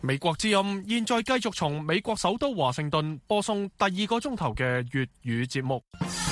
美國之音現在繼續從美國首都華盛頓播送第2個鐘頭嘅粵語節目。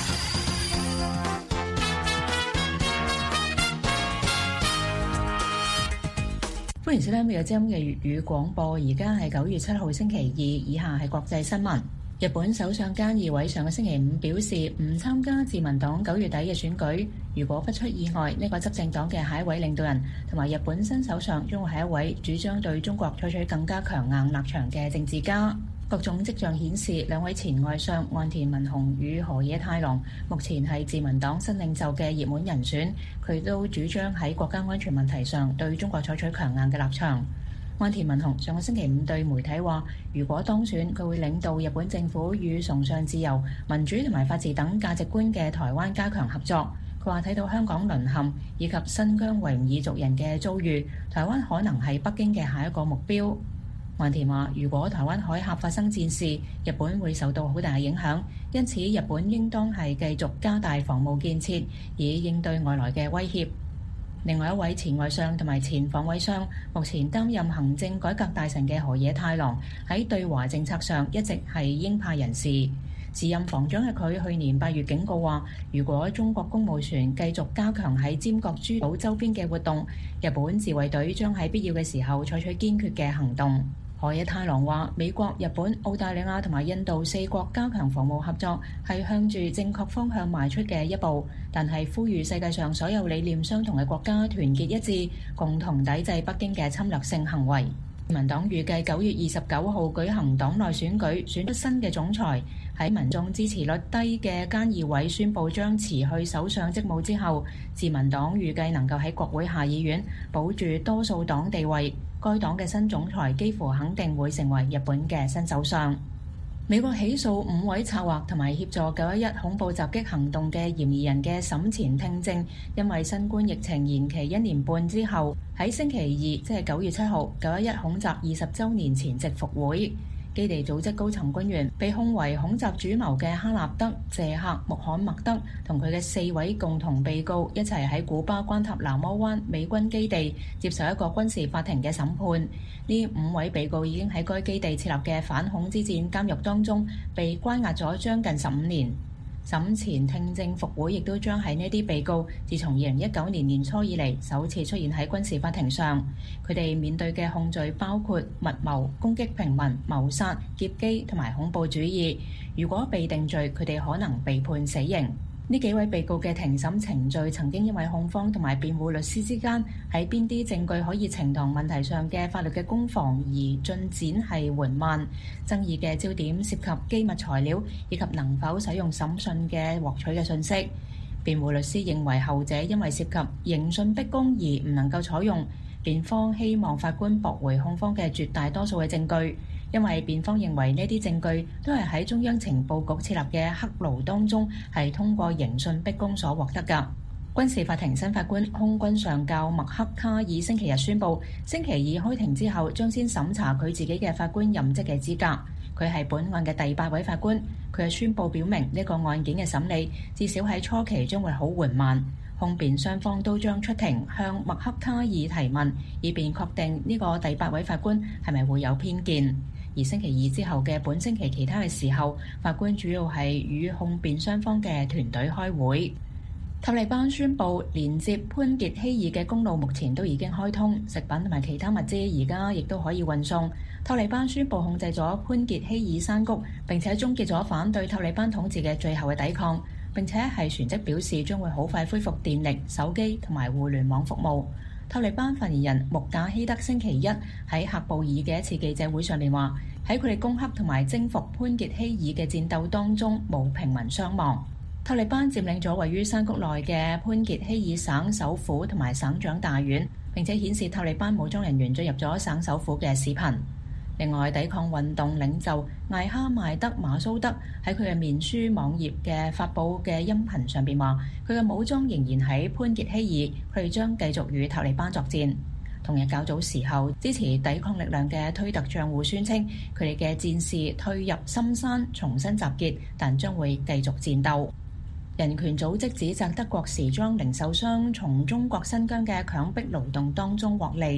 歡迎收聽美國之音嘅粵語廣播，而家係9月7號星期二，以下係國際新聞。日本首相菅義偉上個星期五表示唔參加自民黨9月底嘅選舉，如果不出意外，呢個執政黨嘅下一位領導人同埋日本新首相將會係一位主張對中國採取更加強硬立場嘅政治家。各種跡象顯示，兩位前外相岸田文雄與河野太郎目前係自民黨新領袖嘅熱門人選，佢都主張喺國家安全問題上對中國採取強硬嘅立場。岸田文雄上個星期五對媒體話，如果當選，佢會領導日本政府與崇尚自由、民主同埋法治等價值觀嘅台灣加強合作。佢話睇到香港淪陷以及新疆維吾爾族人嘅遭遇，台灣可能係北京嘅下一個目標。岸田話，如果台灣海峽發生戰事，日本會受到好大嘅影響，因此日本應當係繼續加大防務建設，以應對外來嘅威脅。另外一位前外相同埋前防衛相，目前擔任行政改革大臣嘅河野太郎，喺對華政策上一直係鷹派人士。時任防長嘅佢去年8月警告話，如果中國公務船繼續加強喺尖閣諸島周邊嘅活動，日本自衛隊將喺必要嘅時候採取堅決嘅行動。河野太郎話，美國、日本、澳大利亞同埋印度4國加強防務合作係向住正確方向邁出嘅一步，但係呼籲世界上所有理念相同嘅國家團結一致，共同抵制北京嘅侵略性行為。自民黨預計9月29號舉行黨內選舉，選出新嘅總裁。喺民眾支持率低嘅菅義偉宣布將辭去首相職務之後，自民黨預計能夠喺國會下議院保住多數黨地位。該黨嘅新總裁幾乎肯定會成為日本嘅新首相。美國起訴5位策劃同埋協助911恐怖襲擊行動嘅嫌疑人嘅審前聽證，因為新冠疫情延期1年半之後，喺星期二，即係9月7號，911恐襲20週年前夕復會。基地組織高層官員被控為恐襲主謀嘅哈納德·謝克·穆罕默德同佢嘅4位共同被告一齊喺古巴關塔那摩灣美軍基地接受一個軍事法庭嘅審判。呢5位被告已經喺該基地設立嘅反恐之戰監獄當中被關押咗將近15年。審前聽證復會亦都將喺呢啲被告自從2019年年初以嚟首次出現喺軍事法庭上。佢哋面對嘅控罪包括密謀、攻擊平民、謀殺、劫機同埋恐怖主義。如果被定罪，佢哋可能被判死刑。呢幾位被告嘅庭審程序曾經因為控方同埋辯護律師之間喺邊啲證據可以呈堂問題上嘅法律嘅攻防而進展係緩慢。爭議嘅焦點涉及機密材料以及能否使用審訊嘅獲取嘅信息。辯護律師認為後者因為涉及刑訊逼供而唔能夠採用，辯方希望法官駁回控方嘅絕大多數嘅證據。因為辯方認為呢啲證據都係喺中央情報局設立嘅黑牢當中係通過刑訊逼供所獲得㗎。軍事法庭新法官空軍上校麥克卡爾星期日宣布，星期二開庭之後將先審查佢自己嘅法官任職嘅資格。佢係本案嘅第8位法官。佢嘅宣布表明呢個案件嘅審理至少喺初期將會好緩慢。控辯雙方都將出庭向麥克卡爾提問，以便確定呢個第8位法官係咪會有偏見。而星期二之後嘅本星期其他嘅時候，法官主要係與控辯雙方嘅團隊開會。塔利班宣布連接潘傑希爾嘅公路目前都已經開通，食品同埋其他物資而家亦都可以運送。塔利班宣布控制咗潘傑希爾山谷，並且終結咗反對塔利班統治嘅最後嘅抵抗。並且係旋即表示將會好快恢復電力、手機同埋互聯網服務。塔利班發言人穆賈希德星期一喺喀布爾嘅一次記者會上面話，喺佢哋攻克同埋征服潘傑希爾嘅戰鬥當中冇平民傷亡。塔利班佔領咗位於山谷內嘅潘傑希爾省首府同埋省長大院，並且顯示塔利班武裝人員進入咗省首府嘅視頻。另外，抵抗運動領袖艾哈邁德馬蘇德喺佢嘅面書網頁嘅發布嘅音頻上邊話，佢嘅武裝仍然喺潘傑希爾，佢哋將繼續與塔利班作戰。同日較早時候，支持抵抗力量嘅推特帳戶宣稱，佢哋嘅戰士退入深山重新集結，但將會繼續戰鬥。人權組織指責德國時裝零售商從中國新疆嘅強迫勞動當中獲利。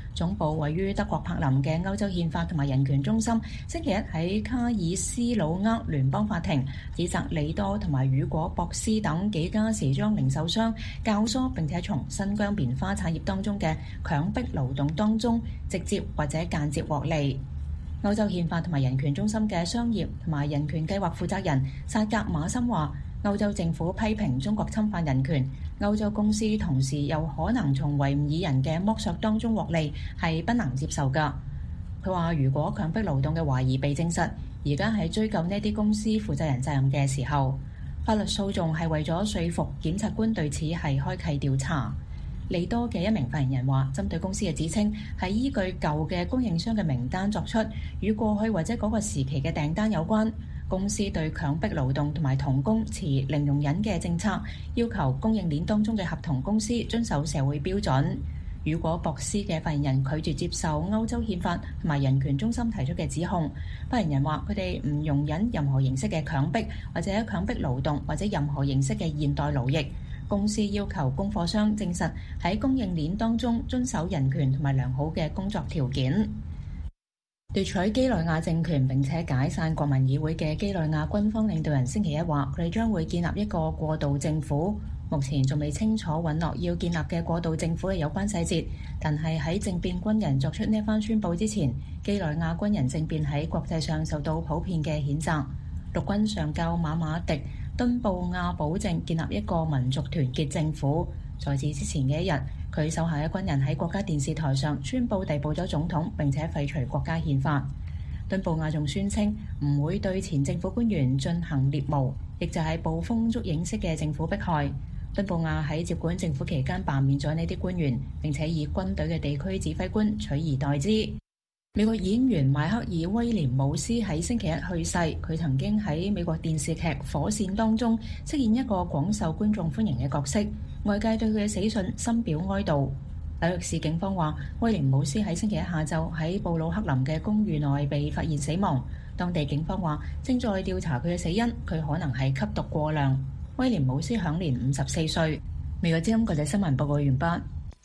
總部位於德國柏林嘅歐洲憲法同埋人權中心，星期一喺卡爾斯魯厄聯邦法庭指責利多同埋雨果博斯等幾家時裝零售商教唆並且從新疆棉花產業當中嘅強迫勞動當中直接或者間接獲利。歐洲憲法同埋人權中心嘅商業同埋人權計劃負責人薩格馬森話，歐洲政府批評中國侵犯人權，歐洲公司同時有可能從維吾爾人嘅剝削當中獲利，係不能接受㗎。佢話如果強迫勞動嘅懷疑被證實，而家喺追究呢啲公司負責人責任嘅時候，法律訴訟係為咗說服檢察官對此係開啟調查。利多嘅一名發言人話，針對公司嘅指稱係依據舊嘅供應商嘅名單作出，與過去或者嗰個時期嘅訂單有關。公司對強迫勞動同埋童工持零容忍嘅政策，要求供應鏈當中嘅合同公司遵守社會標準。如果博斯嘅發言人拒絕接受歐洲憲法同埋人權中心提出嘅指控，發言人話佢哋唔容忍任何形式嘅強迫或者強迫勞動或者任何形式嘅現代勞役。公司要求供貨商證實喺供應鏈當中遵守人權同埋良好嘅工作條件。奪取基內亞政權並且解散國民議會嘅基內亞軍方領導人星期一話，佢哋將會建立一個過渡政府。目前仲未清楚允諾要建立嘅過渡政府嘅有關細節，但係喺政變軍人作出呢一番宣佈之前，基內亞軍人政變喺國際上受到普遍嘅譴責。陸軍上校馬馬迪敦布亞保證建立一個民族團結政府。在此之前嘅一日，佢手下嘅軍人喺國家電視台上宣佈逮捕咗總統，並且廢除國家憲法。敦布亞仲宣稱唔會對前政府官員進行獵巫，亦就係捕風捉影式嘅政府迫害。敦布亞喺接管政府期間罷免咗呢啲官員，並且以軍隊嘅地區指揮官取而代之。美國演員邁克爾威廉姆斯喺星期一去世，佢曾經喺美國電視劇《火線》當中飾演一個廣受觀眾歡迎嘅角色，外界對佢嘅死訊深表哀悼。紐約市警方話，威廉姆斯喺星期一下晝喺布魯克林嘅公寓內被發現死亡，當地警方話正在調查佢嘅死因，佢可能係吸毒過量。威廉姆斯享年54歲。美國之音國際新聞報告完畢。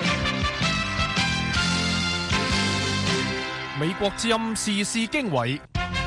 美國之音時事經緯，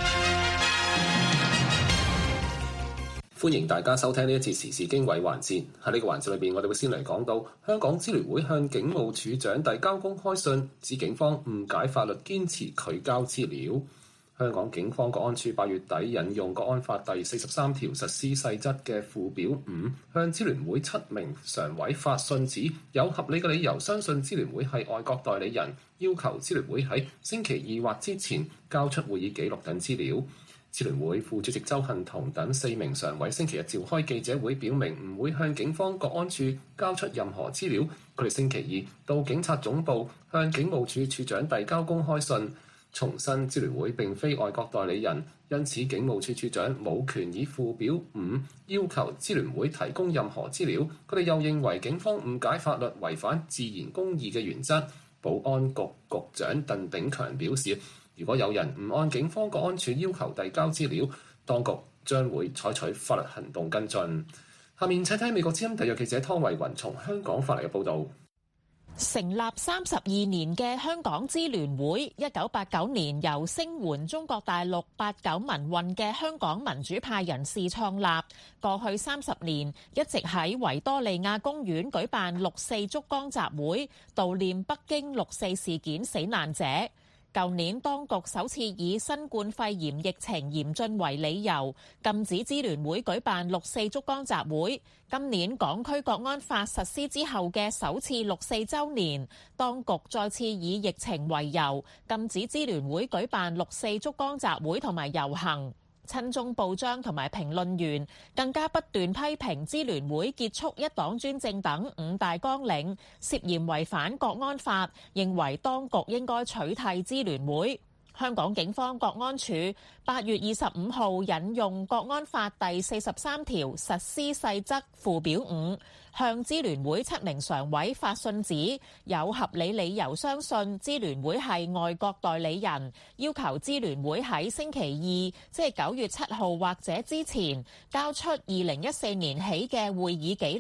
歡迎大家收聽呢一節時事經緯環節。喺呢個環節裏邊，我哋會先嚟講到香港支聯會向警務處長遞交公開信，指警方誤解法律，堅持拒交資料。香港警方國安處8月底引用國安法第43條實施細則嘅附表5，向支聯會7名常委發信指有合理嘅理由相信支聯會係外國代理人，要求支聯會喺星期2或之前交出會議記錄等資料。支聯會副主席鄒幸彤等4名常委星期日召開記者會，表明唔會向警方國安處交出任何資料。佢哋星期2到警察總部向警務處處長遞交公開信，重申支聯會並非外國代理人，因此警務處處長冇權以附表5要求支聯會提供任何資料。佢哋又認為警方誤解法律，違反自然公義嘅原則。保安局局長鄧炳強表示，如果有人唔按警方國安處要求遞交資料，當局將會採取法律行動跟進。下面請睇美國之音特約記者湯慧雲從香港發嚟嘅報導。 成立32年嘅香港支聯會，1989年由聲援中國大陸89民運嘅香港民主派人士創立。過去30年一直喺維多利亞公園舉辦6·4燭光集會，悼念北京6·4事件死難者。舊年當局首次以新冠肺炎疫情嚴峻為理由，禁止支聯會舉辦6·4燭光集會。今年港區國安法實施之後嘅首次6·4週年，當局再次以疫情為由，禁止支聯會舉辦6·4燭光集會同埋遊行。親中報章同埋評論員更加不斷批評支聯會結束一黨專政等5大綱領，涉嫌違反國安法，認為當局應該取締支聯會。香港警方國安處8月25號引用國安法第43條實施細則附表5，向支聯會7名常委發信指有合理理由相信支聯會係外國代理人，要求支聯會喺星期2，即係9月7號或者之前交出2014年起嘅會議記錄。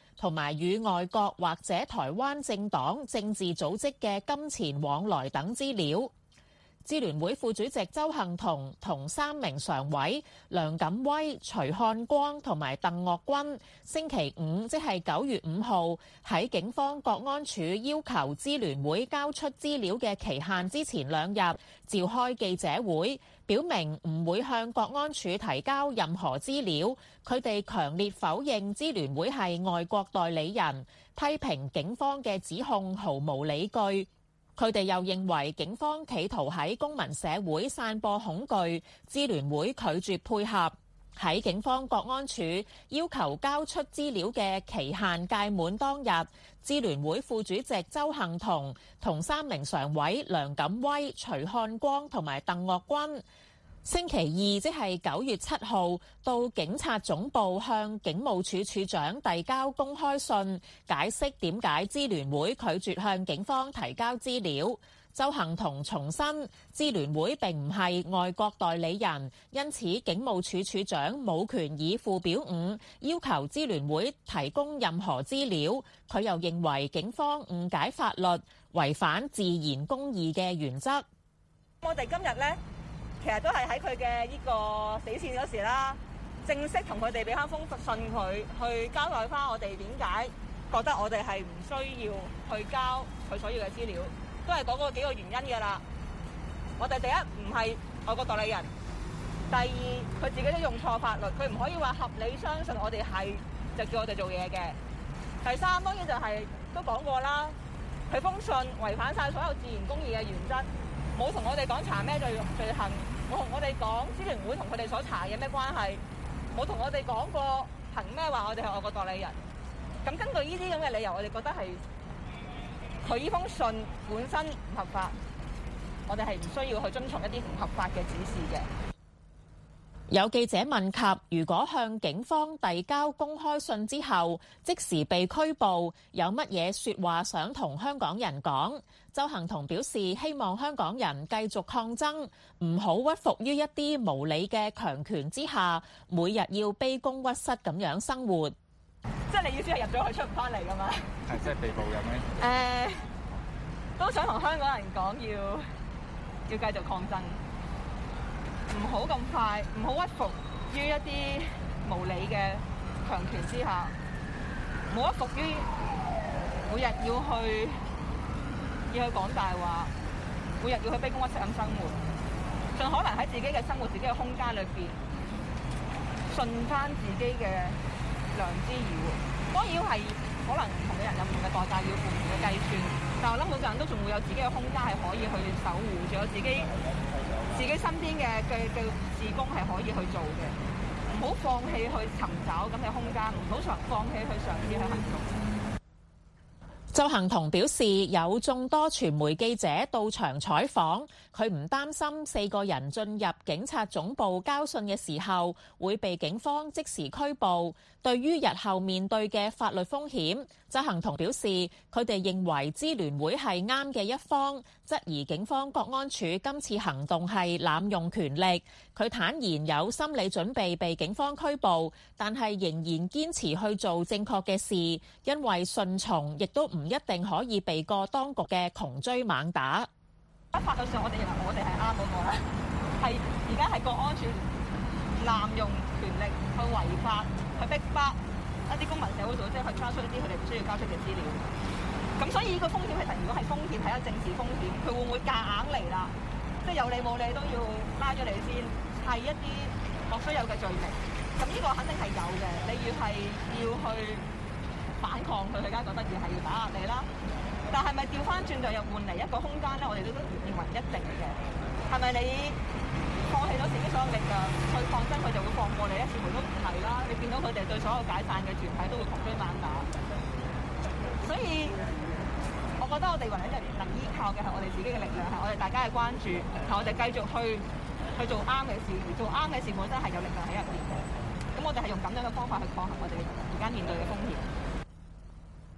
同埋與外國或者台灣政黨、政治組織嘅金錢往來等資料。支聯會副主席鄒幸彤同3名常委梁錦威、徐漢光同埋鄧岳君，星期五即係9月5號喺警方國安處要求支聯會交出資料嘅期限之前2日召開記者會，表明唔會向國安處提交任何資料。佢哋強烈否認支聯會係外國代理人，批評警方嘅指控毫無理據。佢哋又認為警方企圖喺公民社會散播恐懼，支聯會拒絕配合。喺警方國安處要求交出資料嘅期限屆滿當日，支聯會副主席鄒幸彤同3名常委梁錦威、徐漢光同埋鄧岳君，星期二即係9月7號到警察總部向警務處處長遞交公開信，解釋點解支聯會拒絕向警方提交資料。鄒幸彤重申，支聯會並唔係外國代理人，因此警務處處長冇權以附表5要求支聯會提供任何資料。佢又認為警方誤解法律，違反自然公義嘅原則。 我哋今日呢，其實都係喺佢嘅呢個死線嗰時啦，正式同佢哋俾翻封信佢，去交代翻我哋點解覺得我哋係唔需要去交佢所要嘅資料，都係講嗰幾個原因嘅啦。我哋第一唔係外國代理人，第二佢自己都用錯法律，佢唔可以話合理相信我哋係就叫我哋做嘢嘅。第三當然就係都講過啦，佢封信違反晒所有自然公義嘅原則。冇同我哋講查咩罪行，冇同我哋講支聯會同佢哋所查嘅咩關係，冇同我哋講過憑咩話我哋係外國代理人。咁根據呢啲咁嘅理由，我哋覺得係佢呢封信本身唔合法，我哋係唔需要去遵從一啲唔合法嘅指示嘅。 有記者問及，如果向警方遞交公開信之後即時被拘捕，有乜嘢説話想同香港人講？鄒幸彤表示，希望香港人繼續抗爭，唔好屈服於一啲無理嘅強權之下，每日要卑躬屈膝咁樣生活。 即係你意思係入咗去出唔翻嚟㗎嘛？ 係即係被捕咁樣。 都想同香港人講，要繼續抗爭。唔好咁快，唔好屈服於一啲無理嘅強權之下，唔好屈服於每日要去講大話，每日要去卑躬屈膝咁生活，盡可能喺自己嘅生活、自己嘅空間裏邊，順翻自己嘅良知而活。當然係可能唔同嘅人有唔同嘅代價要付，唔同嘅計算，但我諗每個人都仲會有自己嘅空間係可以去守護，仲有自己身邊嘅事工係可以去做嘅，唔好放棄去尋找咁嘅空間，唔好放棄去嘗試去行動。 鄒幸彤表示，有眾多傳媒記者到場採訪，佢唔擔心4個人進入警察總部交信嘅時候會被警方即時拘捕。對於日後面對嘅法律風險，鄒幸彤表示，佢哋認為支聯會係啱嘅一方，質疑警方國安處今次行動係濫用權力。佢坦言有心理準備被警方拘捕，但係仍然堅持去做正確嘅事，因為順從亦都唔一定可以避過當局嘅窮追猛打。 喺法律上，我哋認為我哋係啱嗰個啦，係而家係國安處濫用權力去違法，去逼迫一啲公民社會組織去交出一啲佢哋唔需要交出嘅資料。咁所以呢個風險其實如果係風險，係一個政治風險，佢會唔會夾硬嚟啦？即係有理冇理都要拉咗你先，係一啲莫須有嘅罪名。咁呢個肯定係有嘅，你要去反抗佢，佢梗係覺得要打壓你啦。但係咪調翻轉就又換嚟一個空間咧？我哋都認為唔一定嘅。係咪你放棄咗自己所有力量去抗爭，佢就會放過你咧？似乎都唔係啦。你見到佢哋對所有解散嘅團體都會窮追猛打，所以我覺得我哋唯一能依靠嘅係我哋自己嘅力量，係我哋大家嘅關注，係我哋繼續去做啱嘅事，而做啱嘅事本身係有力量喺入邊嘅。咁我哋係用咁樣嘅方法去抗衡我哋而家面對嘅風險。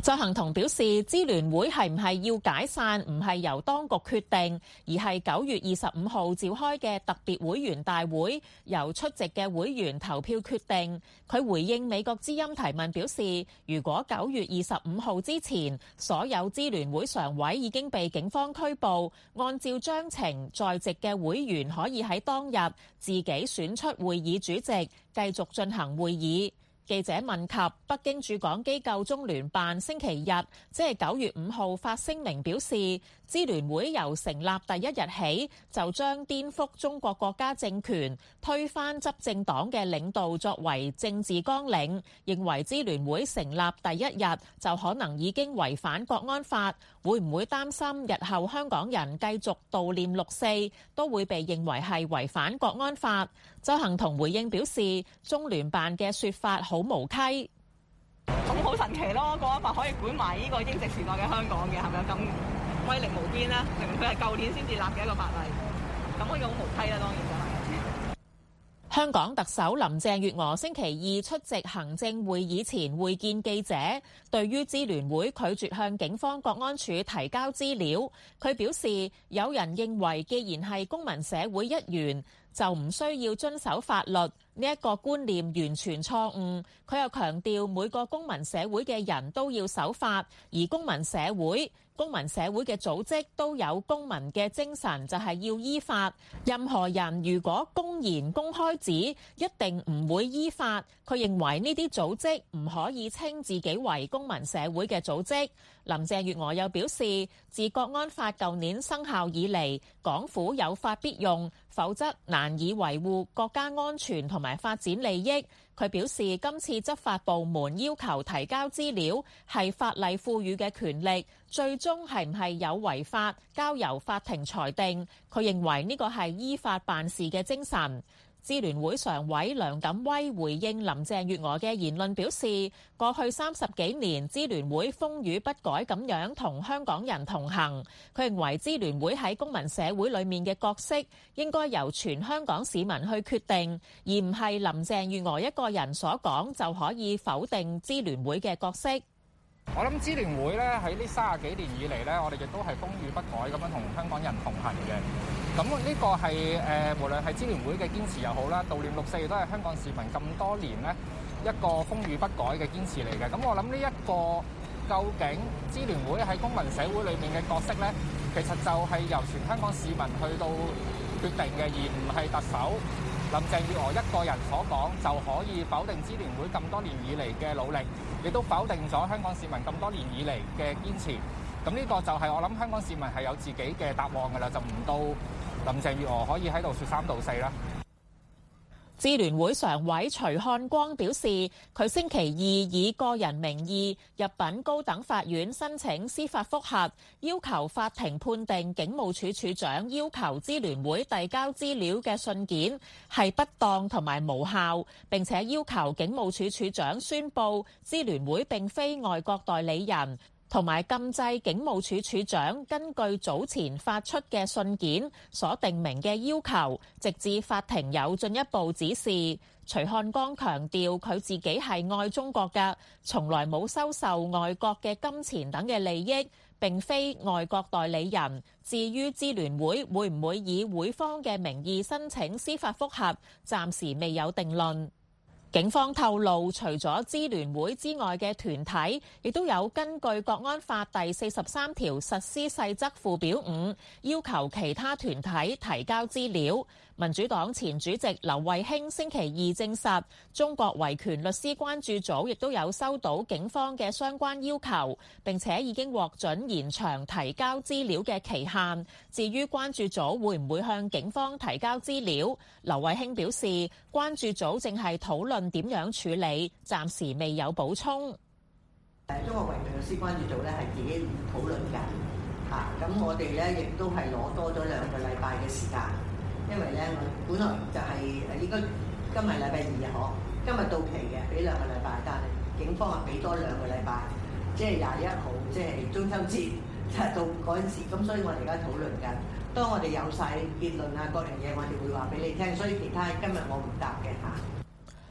鄒幸彤表示，支聯會係唔係要解散，唔係由當局決定，而係9月25號召開嘅特別會員大會，由出席嘅會員投票決定。佢回應美國之音提問表示，如果9月25號之前，所有支聯會常委已經被警方拘捕，按照章程，在席嘅會員可以喺當日自己選出會議主席，繼續進行會議。記者問及北京駐港機構中聯辦星期日，即係9月5號發聲明表示，支聯會由成立第一日起就將顛覆中國國家政權、推翻執政黨嘅領導作為政治綱領，認為支聯會成立第一日就可能已經違反國安法，會唔會擔心日後香港人繼續悼念6·4都會被認為係違反國安法？鄒幸彤回應表示，中聯辦嘅說法好無稽， 咁好神奇咯！國安法可以管埋呢個英殖時代嘅香港嘅，係咪咁威力無邊呢？明明佢係舊年先至立嘅一個法例，咁可以好無稽啦，當然就係。 香港特首林鄭月娥星期二出席行政會議前會見記者，對於支聯會拒絕向警方國安處提交資料，佢表示有人認為既然係公民社會一員，就唔需要遵守法律，呢一個觀念完全錯誤。佢又強調每個公民社會嘅人都要守法，而公民社會嘅組織都有公民嘅精神，就係要依法。任何人如果公然公開指一定唔會依法，佢認為呢啲組織唔可以稱自己為公民社會嘅組織。林鄭月娥又表示，自國安法舊年生效以嚟，港府有法必用，否則難以維護國家安全同埋發展利益。佢表示，今次執法部門要求提交資料係法例賦予嘅權力，最終係唔係有違法，交由法庭裁定。佢認為呢個係依法辦事嘅精神。支聯會常委梁錦威回應林鄭月娥嘅言論表示，過去30幾年支聯會風雨不改咁樣同香港人同行。佢認為支聯會喺公民社會裡面嘅角色應該由全香港市民去決定，而唔係林鄭月娥一個人所講就可以否定支聯會嘅角色。 我諗支聯會咧喺呢30幾年以嚟咧，我哋亦都係風雨不改咁樣同香港人同行嘅。咁呢個係無論係支聯會嘅堅持又好啦，悼念6·4亦都係香港市民咁多年咧一個風雨不改嘅堅持嚟嘅。咁我諗呢一個究竟支聯會喺公民社會裏面嘅角色咧，其實就係由全香港市民去到決定嘅，而唔係特首林鄭月娥一個人所講就可以否定支聯會咁多年以嚟嘅努力，亦都否定咗香港市民咁多年以嚟嘅堅持。咁呢個就係我諗香港市民係有自己嘅答案㗎啦，就唔到林鄭月娥可以喺度説3道4啦。 支聯會常委徐漢光表示，佢星期二以個人名義入稟高等法院申請司法覆核，要求法庭判定警務處處長要求支聯會遞交資料嘅信件係不當同埋無效，並且要求警務處處長宣佈支聯會並非外國代理人，同埋禁制警務處處長根據早前發出嘅信件所定明嘅要求，直至法庭有進一步指示。徐漢光強調佢自己係愛中國嘅，從來冇收受外國嘅金錢等嘅利益，並非外國代理人。至於支聯會會唔會以會方嘅名義申請司法覆核，暫時未有定論。警方透露，除咗支聯會之外嘅團體，亦都有根據國安法第43條實施細則附表5，要求其他團體提交資料。民主黨前主席劉慧卿星期二證實，中國維權律師關注組亦都有收到警方嘅相關要求，並且已經獲准延長提交資料嘅期限。至於關注組會唔會向警方提交資料，劉慧卿表示，關注組正係討論點樣處理，暫時未有補充。 中國維權律師關注組咧係自己討論緊嚇，咁我哋咧亦都係攞多咗2個禮拜嘅時間。因為咧，我本來就係應該今日禮拜2日今日到期嘅，俾2個禮拜，但係警方俾多2個禮拜，即係21號，即係中秋節到嗰陣時，咁所以我哋而家討論緊。當我哋有晒結論啊，各樣嘢，我哋會話俾你聽。所以其他今日我唔答嘅嚇。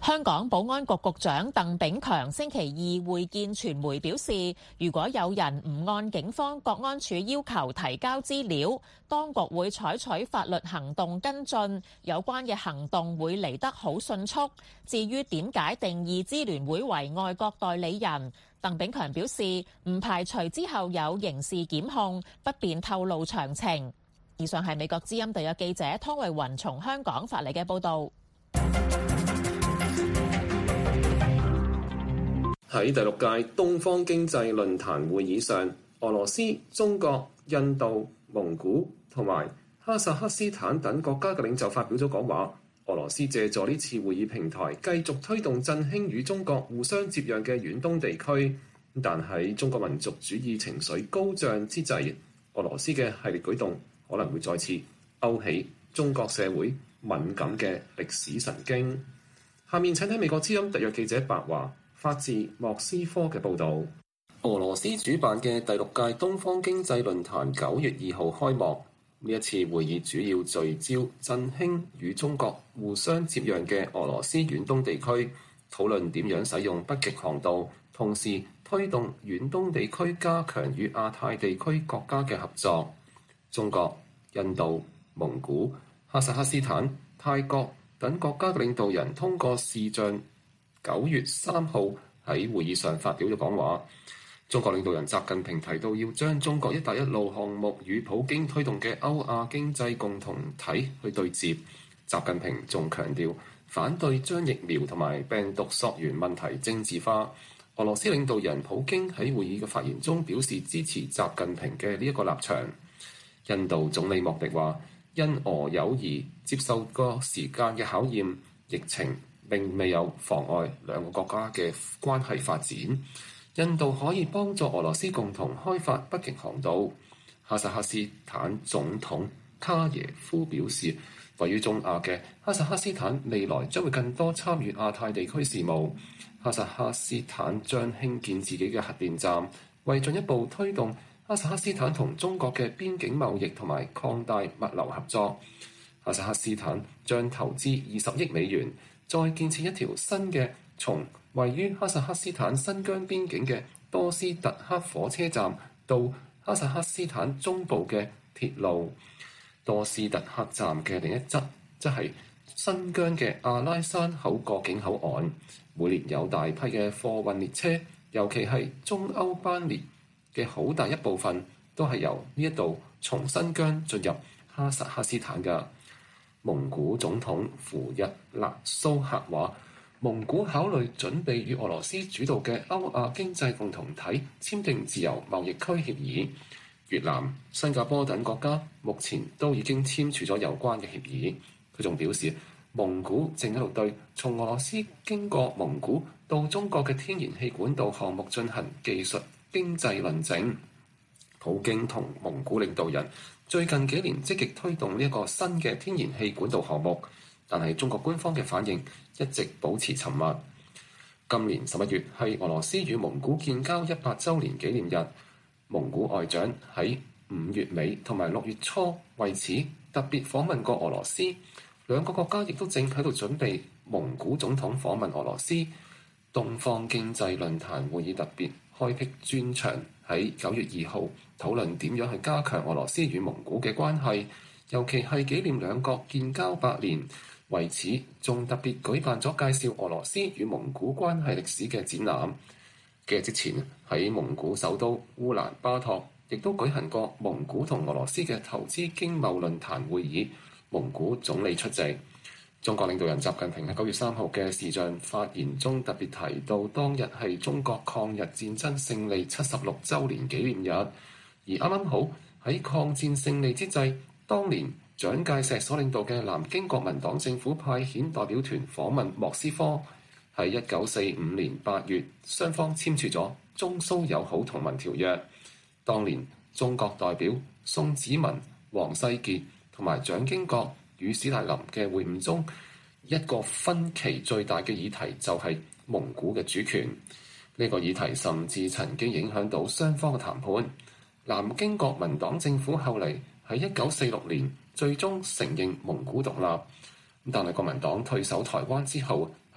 香港保安局局長鄧炳強星期二會見傳媒表示，如果有人唔按警方國安處要求提交資料，當局會採取法律行動跟進，有關嘅行動會嚟得好迅速。至於點解定義支聯會為外國代理人，鄧炳強表示唔排除之後有刑事檢控，不便透露詳情。以上係美國之音特約記者湯慧雲從香港發嚟嘅報導。 喺第6屆東方經濟論壇會議上，俄羅斯、中國、印度、蒙古同埋哈薩克斯坦等國家嘅領袖發表咗講話。俄羅斯借助呢次會議平台，繼續推動振興與中國互相接壤嘅遠東地區。但喺中國民族主義情緒高漲之際，俄羅斯嘅系列舉動可能會再次勾起中國社會敏感嘅歷史神經。下面請睇美國之音特約記者白華發自莫斯科嘅報導。俄羅斯主辦嘅第6屆東方經濟論壇9月2號開幕。呢一次會議主要聚焦振興與中國互相接壤嘅俄羅斯遠東地區，討論點樣使用北極航道，同時推動遠東地區加強與亞太地區國家嘅合作。中國、印度、蒙古、哈薩克斯坦、泰國等國家嘅領導人通過視像9月3號喺會議上發表咗講話。中國領導人習近平提到要將中國一帶一路項目與普京推動嘅歐亞經濟共同體去對接。習近平仲強調反對將疫苗同埋病毒溯源問題政治化。俄羅斯領導人普京喺會議嘅發言中表示支持習近平嘅呢一個立場。印度總理莫迪話，因俄友誼接受過時間嘅考驗，疫情並未有妨礙兩個國家嘅關係發展。印度可以幫助俄羅斯共同開發北極航道。哈薩克斯坦總統卡耶夫表示，位於中亞嘅哈薩克斯坦未來將會更多參與亞太地區事務。哈薩克斯坦將興建自己嘅核電站，為進一步推動哈薩克斯坦同中國嘅邊境貿易同埋擴大物流合作。哈薩克斯坦將投資20億美元，再建設一條新嘅從位於哈薩克斯坦新疆邊境嘅多斯特克火車站到哈薩克斯坦中部嘅鐵路。多斯特克站嘅另一側則係新疆嘅阿拉山口過境口岸，每年有大批嘅貨運列車，尤其係中歐班列嘅好大一部分都係由呢一度從新疆進入哈薩克斯坦嘅。蒙古總統庫日納蘇克話，蒙古考慮準備與俄羅斯主導嘅歐亞經濟共同體簽訂自由貿易區協議。越南、新加坡等國家目前都已經簽署咗有關嘅協議。佢仲表示，蒙古正喺度對從俄羅斯經過蒙古到中國嘅天然氣管道項目進行技術經濟論證。普京同蒙古領導人最近幾年積極推動呢一個新嘅天然氣管道項目，但係中國官方嘅反應一直保持沉默。今年11月係俄羅斯與蒙古建交100週年紀念日，蒙古外長喺5月尾同埋6月初為此特別訪問過俄羅斯，兩個國家亦都正喺度準備蒙古總統訪問俄羅斯。東方經濟論壇會議特別開闢專場，喺9月2號討論點樣去加強俄羅斯與蒙古嘅關係，尤其係紀念兩國建交100年。為此，仲特別舉辦咗介紹俄羅斯與蒙古關係歷史嘅展覽。幾日之前喺蒙古首都烏蘭巴托，亦都舉行過蒙古同俄羅斯嘅投資經貿論壇會議，蒙古總理出席。中國領導人習近平喺9月3號嘅視像發言中特別提到，當日係中國抗日戰爭勝利76週年紀念日，而啱啱好喺抗戰勝利之際，當年蔣介石所領導嘅南京國民黨政府派遣代表團訪問莫斯科，喺1945年8月，雙方簽署咗中蘇友好同盟條約。當年中國代表宋子文、王世傑同埋蔣經國與史達林嘅會晤中，一個分歧最大嘅議題就係蒙古嘅主權。呢個議題甚至曾經影響到雙方嘅談判。南京國民黨政府後嚟喺1946年最終承認蒙古獨立，但係國民黨退守台灣之後，喺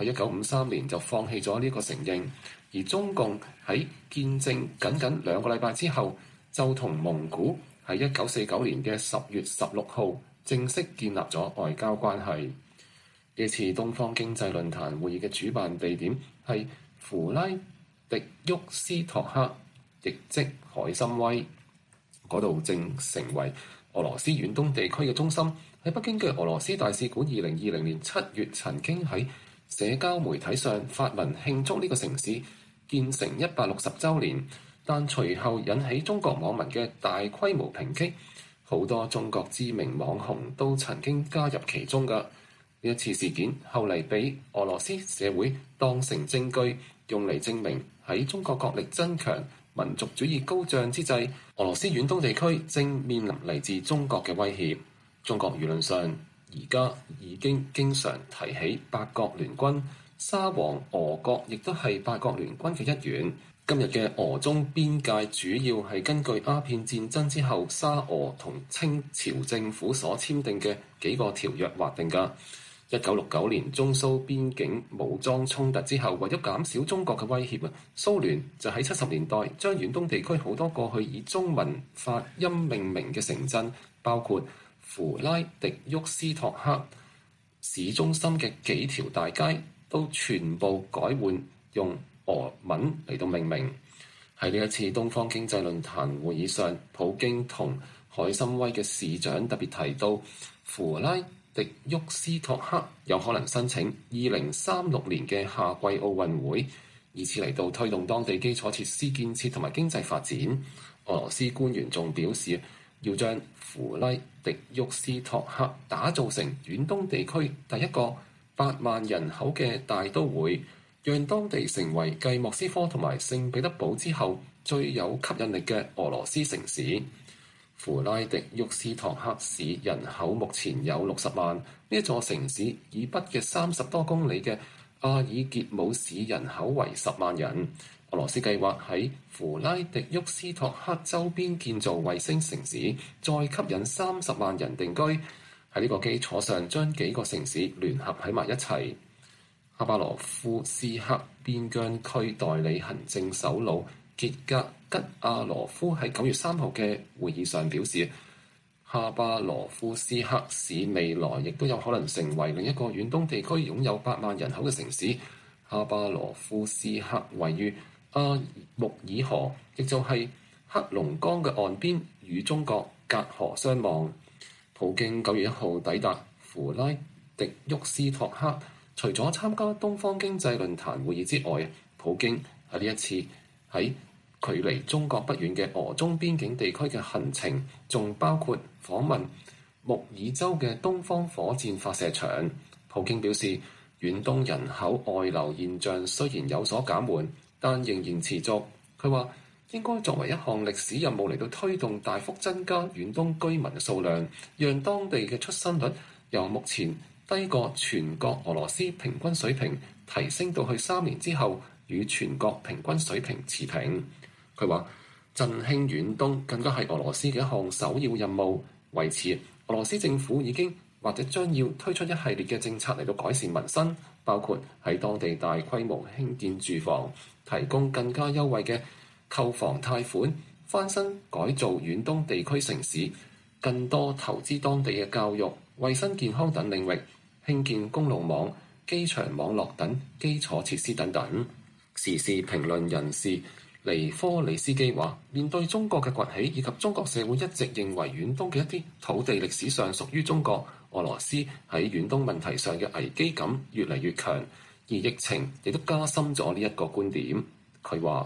喺1953年就放棄咗呢個承認，而中共喺建政僅僅2個禮拜之後，就同蒙古喺1949年嘅10月16號正式建立咗外交關係。呢次東方經濟論壇會議嘅主辦地點係符拉迪沃斯托克，亦即海參崴，嗰度正成為俄羅斯遠東地區嘅中心。喺北京嘅俄羅斯大使館2020年7月曾經喺社交媒體上發文慶祝呢個城市建成160週年，但隨後引起中國網民嘅大規模抨擊，好多中國知名網紅都曾經加入其中㗎。呢一次事件後嚟被俄羅斯社會當成證據，用嚟證明喺中國國力增強、民族主義高漲之際，俄羅斯遠東地區正面臨嚟自中國嘅威脅。中國輿論上而家已經經常提起八國聯軍，沙皇俄國亦都係八國聯軍嘅一員。今日嘅俄中邊界主要係根據鴉片戰爭之後沙俄同清朝政府所簽訂嘅幾個條約劃定㗎。1969年中蘇邊境武裝衝突之後，為咗減少中國嘅威脅，蘇聯就喺70年代將遠東地區好多過去以中文發音命名嘅城鎮，包括符拉迪沃斯托克市中心嘅幾條大街，都全部改換用俄文嚟到命名。喺呢一次東方經濟論壇會議上，普京同海參崴嘅市長特別提到，符拉迪沃斯托克有可能申請2036年嘅夏季奧運會，以此嚟到推動當地基礎設施建設同埋經濟發展。俄羅斯官員仲表示，要將符拉迪沃斯托克打造成遠東地區第一個8萬人口嘅大都會，讓當地成為繼莫斯科同埋聖彼得堡之後最有吸引力嘅俄羅斯城市。符拉迪沃斯托克市人口目前有60萬，呢一座城市以北嘅30多公里嘅阿爾傑姆市人口為10萬人。俄羅斯計劃喺符拉迪沃斯托克周邊建造衛星城市，再吸引30萬人定居。喺呢個基礎上，將幾個城市聯合喺埋一齊。哈巴羅夫斯克邊疆區代理行政首腦傑格吉亞羅夫喺9月3號嘅會議上表示，哈巴羅夫斯克市未來亦都有可能成為另一個遠東地區擁有8萬人口嘅城市。哈巴羅夫斯克位於阿穆爾河，亦就係黑龍江嘅岸邊，與中國隔河相望。普京9月1號抵達符拉迪沃斯托克，除咗參加東方經濟論壇會議之外，普京喺呢一次喺距離中國不遠嘅俄中邊境地區嘅行程，仲包括訪問穆爾州嘅東方火箭發射場。普京表示，遠東人口外流現象雖然有所減緩，但仍然持續。佢話應該作為一項歷史任務嚟到推動大幅增加遠東居民嘅數量，讓當地嘅出生率由目前低過全國俄羅斯平均水平提升到去3年之後與全國平均水平持平。佢話振興遠東更加係俄羅斯嘅一項首要任務。為此，俄羅斯政府已經或者將要推出一系列嘅政策嚟到改善民生，包括喺當地大規模興建住房，提供更加優惠嘅購房貸款，翻新改造遠東地區城市，更多投資當地嘅教育、衛生健康等領域，興建公路網、機場網絡等基礎設施等等。時事評論人士尼科里斯基話，面對中國嘅崛起以及中國社會一直認為遠東嘅一啲土地歷史上屬於中國，俄羅斯喺遠東問題上嘅危機感越嚟越強，而疫情亦都加深咗呢一個觀點。佢話：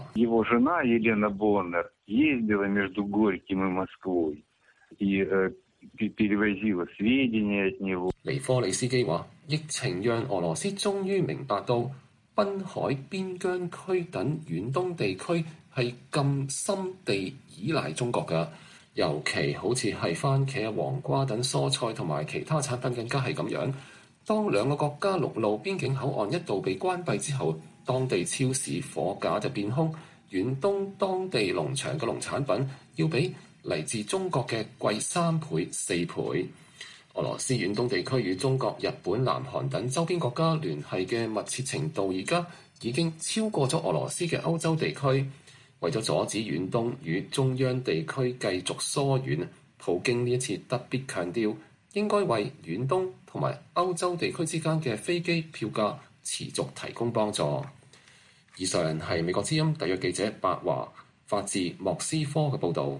尼科里斯基話，疫情讓俄羅斯終於明白到濱海邊疆區等遠東地區係咁深地依賴中國㗎，尤其好似係番茄、黃瓜等蔬菜同埋其他產品更加係咁樣。當兩個國家陸路邊境口岸一度被關閉之後，當地超市貨架就變空，遠東當地農場嘅農產品要比嚟自中國嘅貴3倍、4倍。 俄羅斯遠東地區與中國、日本、南韓等周邊國家聯繫嘅密切程度，而家已經超過咗俄羅斯嘅歐洲地區。為咗阻止遠東與中央地區繼續疏遠，普京呢一次特別強調，應該為遠東同埋歐洲地區之間嘅飛機票價持續提供幫助。以上係美國之音特約記者白華發自莫斯科嘅報導。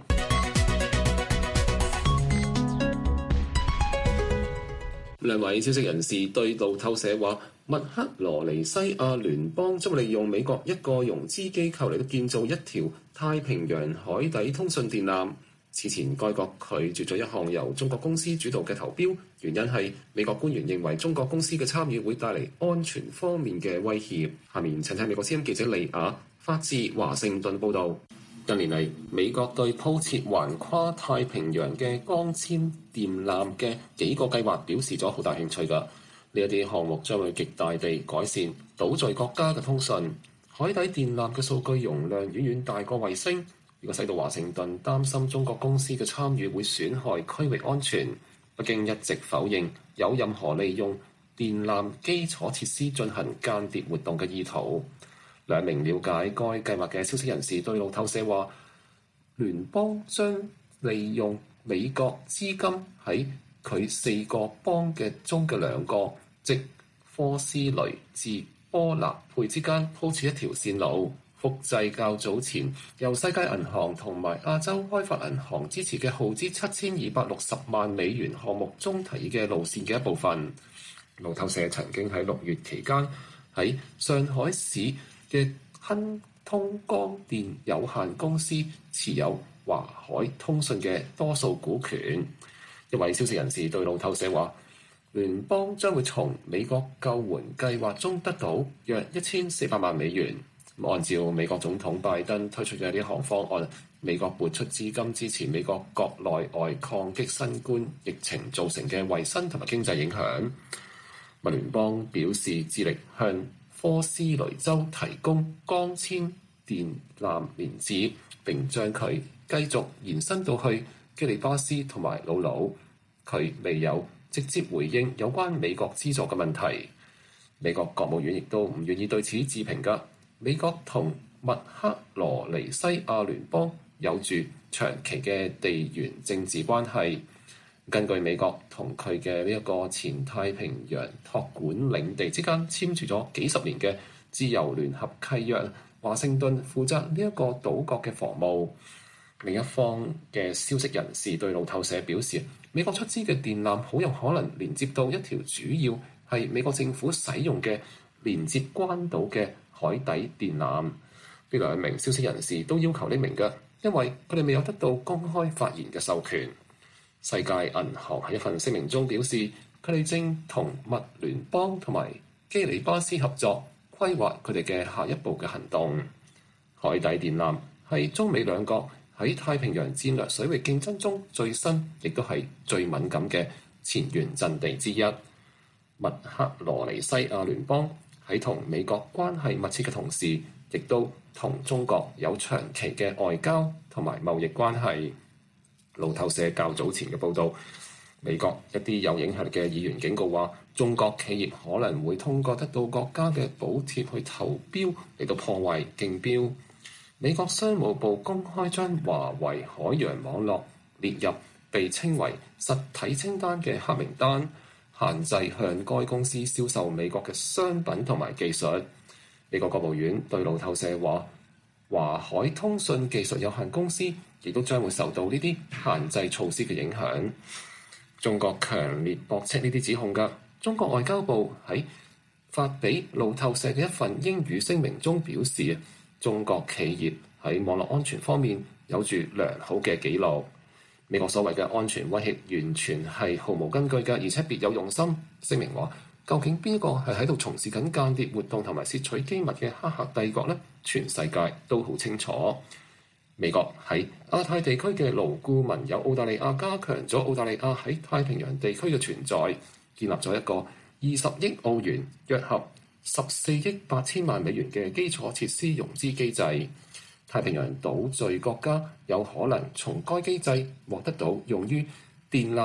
兩位消息人士對路透社話，密克羅尼西亞聯邦將利用美國一個融資機構嚟到建造一條太平洋海底通訊電纜。此前該國拒絕咗一項由中國公司主導嘅投標，原因係美國官員認為中國公司嘅參與會帶嚟安全方面嘅威脅。下面請睇美國之音記者利亞發自華盛頓報導。近年嚟，美國對鋪設橫跨太平洋嘅光纖電纜嘅幾個計劃表示咗好大興趣㗎。呢一啲項目將會極大地改善島嶼國家嘅通訊。海底電纜嘅數據容量遠遠大過衛星，呢個使到華盛頓擔心中國公司嘅參與會損害區域安全。北京一直否認有任何利用電纜基礎設施進行間諜活動嘅意圖。兩名了解該計劃嘅消息人士對路透社話，聯邦將利用美國資金喺佢4個邦嘅中嘅2個，即科斯雷至波納佩之間鋪設一條線路，複製較早前由世界銀行同埋亞洲開發銀行支持嘅耗資7260萬美元項目中提議嘅路線嘅一部分。路透社曾經喺6月期間喺上海市嘅亨通光電有限公司持有華海通訊嘅多數股權。一位消息人士對路透社話，聯邦將會從美國救援計劃中得到約1400萬美元。按照美國總統拜登推出嘅呢項方案，美國撥出資金支持美國國內外抗擊新冠疫情造成嘅衛生同埋經濟影響。密聯邦表示致力向科斯雷州提供光纖電纜連接，並將佢繼續延伸到去基里巴斯同埋魯魯。佢未有直接回應有關美國資助嘅問題。美國國務院亦都唔願意對此置評㗎。美國同密克羅尼西亞聯邦有住長期嘅地緣政治關係。根據美國同佢嘅呢一個前太平洋託管領地之間簽署咗幾十年嘅自由聯合契約，華盛頓負責呢一個島國嘅防務。另一方嘅消息人士對路透社表示，美國出資嘅電纜好有可能連接到一條主要係美國政府使用嘅連接關島嘅海底電纜。呢兩名消息人士都要求匿名嘅，因為佢哋未有得到公開發言嘅授權。世界銀行喺一份聲明中表示，佢哋正同密聯邦同埋基里巴斯合作，規劃佢哋嘅下一步嘅行動。海底電纜係中美兩國喺太平洋戰略水域競爭中最新，亦都係最敏感嘅前沿陣地之一。密克羅尼西亞聯邦喺同美國關係密切嘅同時，亦都同中國有長期嘅外交同埋貿易關係。路透社較早前嘅報導，美國一啲有影響力嘅議員警告話，中國企業可能會通過得到國家嘅補貼去投標嚟到破壞競標。美國商務部公開將華為海洋網絡列入被稱為實體清單嘅黑名單，限制向該公司銷售美國嘅商品同埋技術。美國國務院對路透社話，華海通訊技術有限公司亦都將會受到呢啲限制措施嘅影響。中國強烈駁斥呢啲指控㗎。中國外交部喺發俾路透社嘅一份英語聲明中表示，中國企業喺網絡安全方面有住良好嘅記錄。美國所謂嘅安全威脅完全係毫無根據嘅，而且別有用心。聲明話，究竟邊個係喺度從事緊間諜活動同埋竊取機密嘅黑客帝國呢？全世界都好清楚。美國喺亞太地區嘅牢固盟友澳大利亞加強咗澳大利亞喺太平洋地區嘅存在，建立咗一個20億澳元約合14億8千萬美元嘅基礎設施融資機制。太平洋島嶼國家有可能從該機制獲得到用於電纜、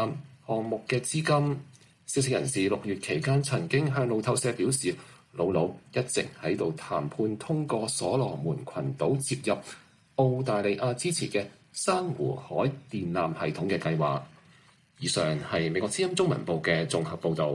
項目嘅資金。消息人士6月期間曾經向路透社表示，魯魯一直喺度談判通過所羅門群島接入澳大利亞支持嘅珊瑚海電纜系統嘅計劃。以上係美國之音中文部嘅綜合報導。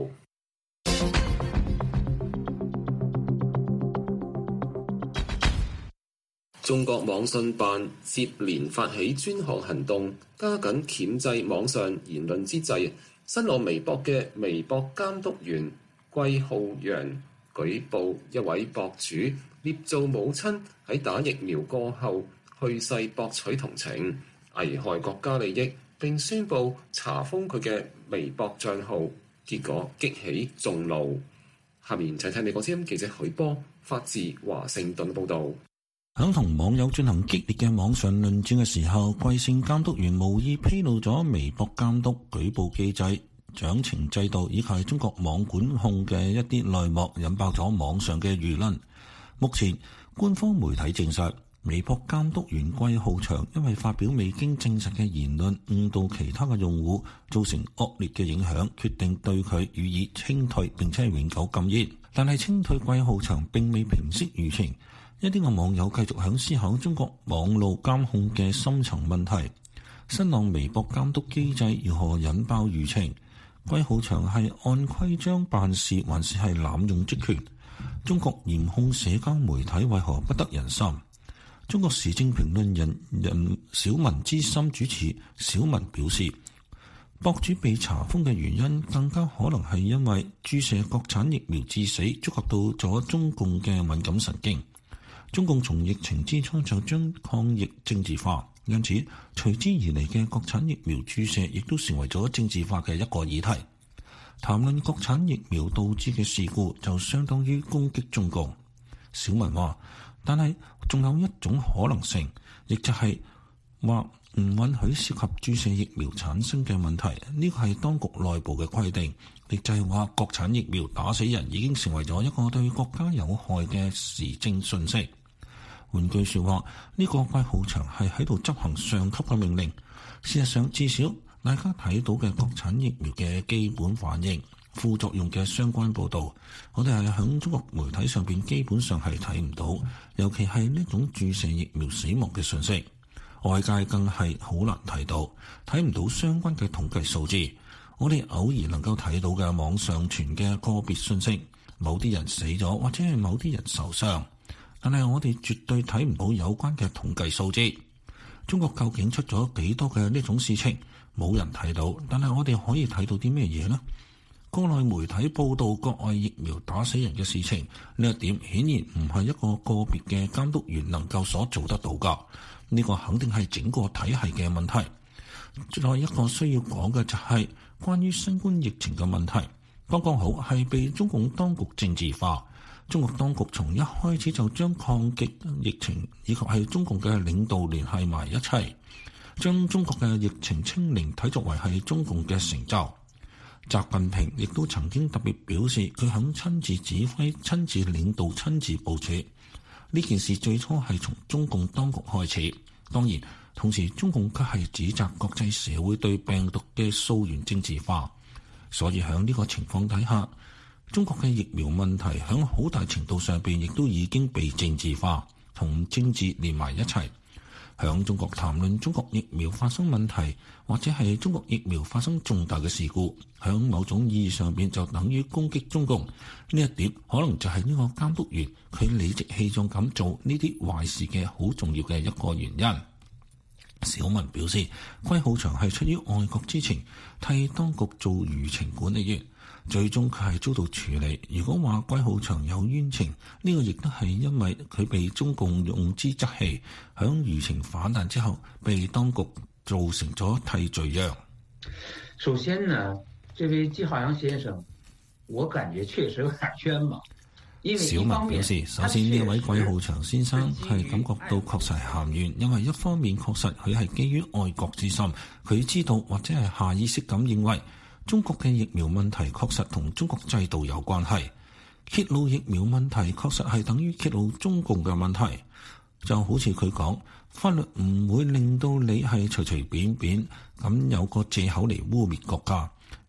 中國網信辦接連發起專項行動，加緊鉗制網上言論之際，新浪微博嘅微博監督員季浩洋舉報一位博主捏造母親喺打疫苗過後去世博取同情，危害國家利益，並宣布查封佢嘅微博帳號，結果激起眾怒。下面請睇美國之音記者許波發自華盛頓報導。 喺同網友進行激烈嘅網上論戰嘅時候，貴姓監督員無意披露咗微博監督舉報機制、獎懲制度以及中國網管控嘅一啲內幕，引爆咗網上嘅輿論。目前官方媒體證實，微博監督員季浩翔因為發表未經證實嘅言論，誤導其他嘅用戶，造成惡劣嘅影響，決定對佢予以清退，並且永久禁言。但係清退季浩翔並未平息輿情。一啲嘅網友繼續響思考中國網路監控嘅深層問題，新浪微博監督機制如何引爆輿情？季浩翔係按規章辦事，還是係濫用職權？中國嚴控社交媒體為何不得人心？中國時政評論人小文之心主持小文表示，博主被查封嘅原因更加可能係因為注射國產疫苗致死，觸及到咗中共嘅敏感神經。中共從疫情之初就將抗疫政治化，因此隨之而嚟嘅國產疫苗注射亦都成為咗政治化嘅一個議題。談論國產疫苗導致嘅事故，就相當於攻擊中共。小文話，但係仲有一種可能性，亦就係話唔允許涉及注射疫苗產生嘅問題。呢個係當局內部嘅規定，亦就係話國產疫苗打死人已經成為咗一個對國家有害嘅時政訊息。換句說話，呢個季浩翔係喺度執行上級嘅命令。事實上，至少大家睇到嘅國產疫苗嘅基本反應、副作用嘅相關報導，我哋係喺中國媒體上邊基本上係睇唔到，尤其係呢種注射疫苗死亡嘅信息，外界更係好難睇到，睇唔到相關嘅統計數字。我哋偶然能夠睇到嘅網上傳嘅個別信息，某啲人死咗或者係某啲人受傷，但係我哋絕對睇唔到有關嘅統計數字。中國究竟出咗幾多嘅呢種事情，冇人睇到，但係我哋可以睇到啲咩嘢呢？國內媒體報道國外疫苗打死人嘅事情，呢一點顯然唔係一個個別嘅監督員能夠所做得到㗎。呢個肯定係整個體系嘅問題。再一個需要講嘅就係關於新冠疫情嘅問題，剛剛好係被中共當局政治化。中國當局從一開始就將抗擊疫情以及係中共嘅領導聯繫埋一齊，將中國嘅疫情清零睇作為係中共嘅成就。習近平亦都曾經特別表示，佢肯親自指揮、親自領導、親自部署。呢件事最初係從中共當局開始，當然同時中共卻係指責國際社會對病毒嘅溯源政治化。所以喺呢個情況底下，中國嘅疫苗問題喺好大程度上邊亦都已經被政治化，同政治連埋一齊。響中國談論中國疫苗發生問題，或者係中國疫苗發生重大嘅事故，響某種意義上邊就等於攻擊中共。呢一點可能就係呢個監督員佢理直氣壯咁做呢啲壞事嘅好重要嘅一個原因。小文表示，季浩翔係出於愛國之情，替當局做輿情管理員，最終佢係遭到處理。如果話季浩翔有冤情，呢個亦都係因為佢被中共用之則氣，響輿情反彈之後，被當局造成咗替罪羊。 首先呢，這位季浩翔先生，我感覺確實有點冤嘛。 小文表示，首先呢位季浩翔先生係感覺到確實係含冤，因為一方面確實佢係基於愛國之心，佢知道或者係下意識咁認為中國嘅疫苗問題確實同中國制度有關係，揭露疫苗問題確實係等於揭露中共嘅問題。就好似佢講，法律唔會令到你係隨隨便便咁有個藉口嚟污蔑國家，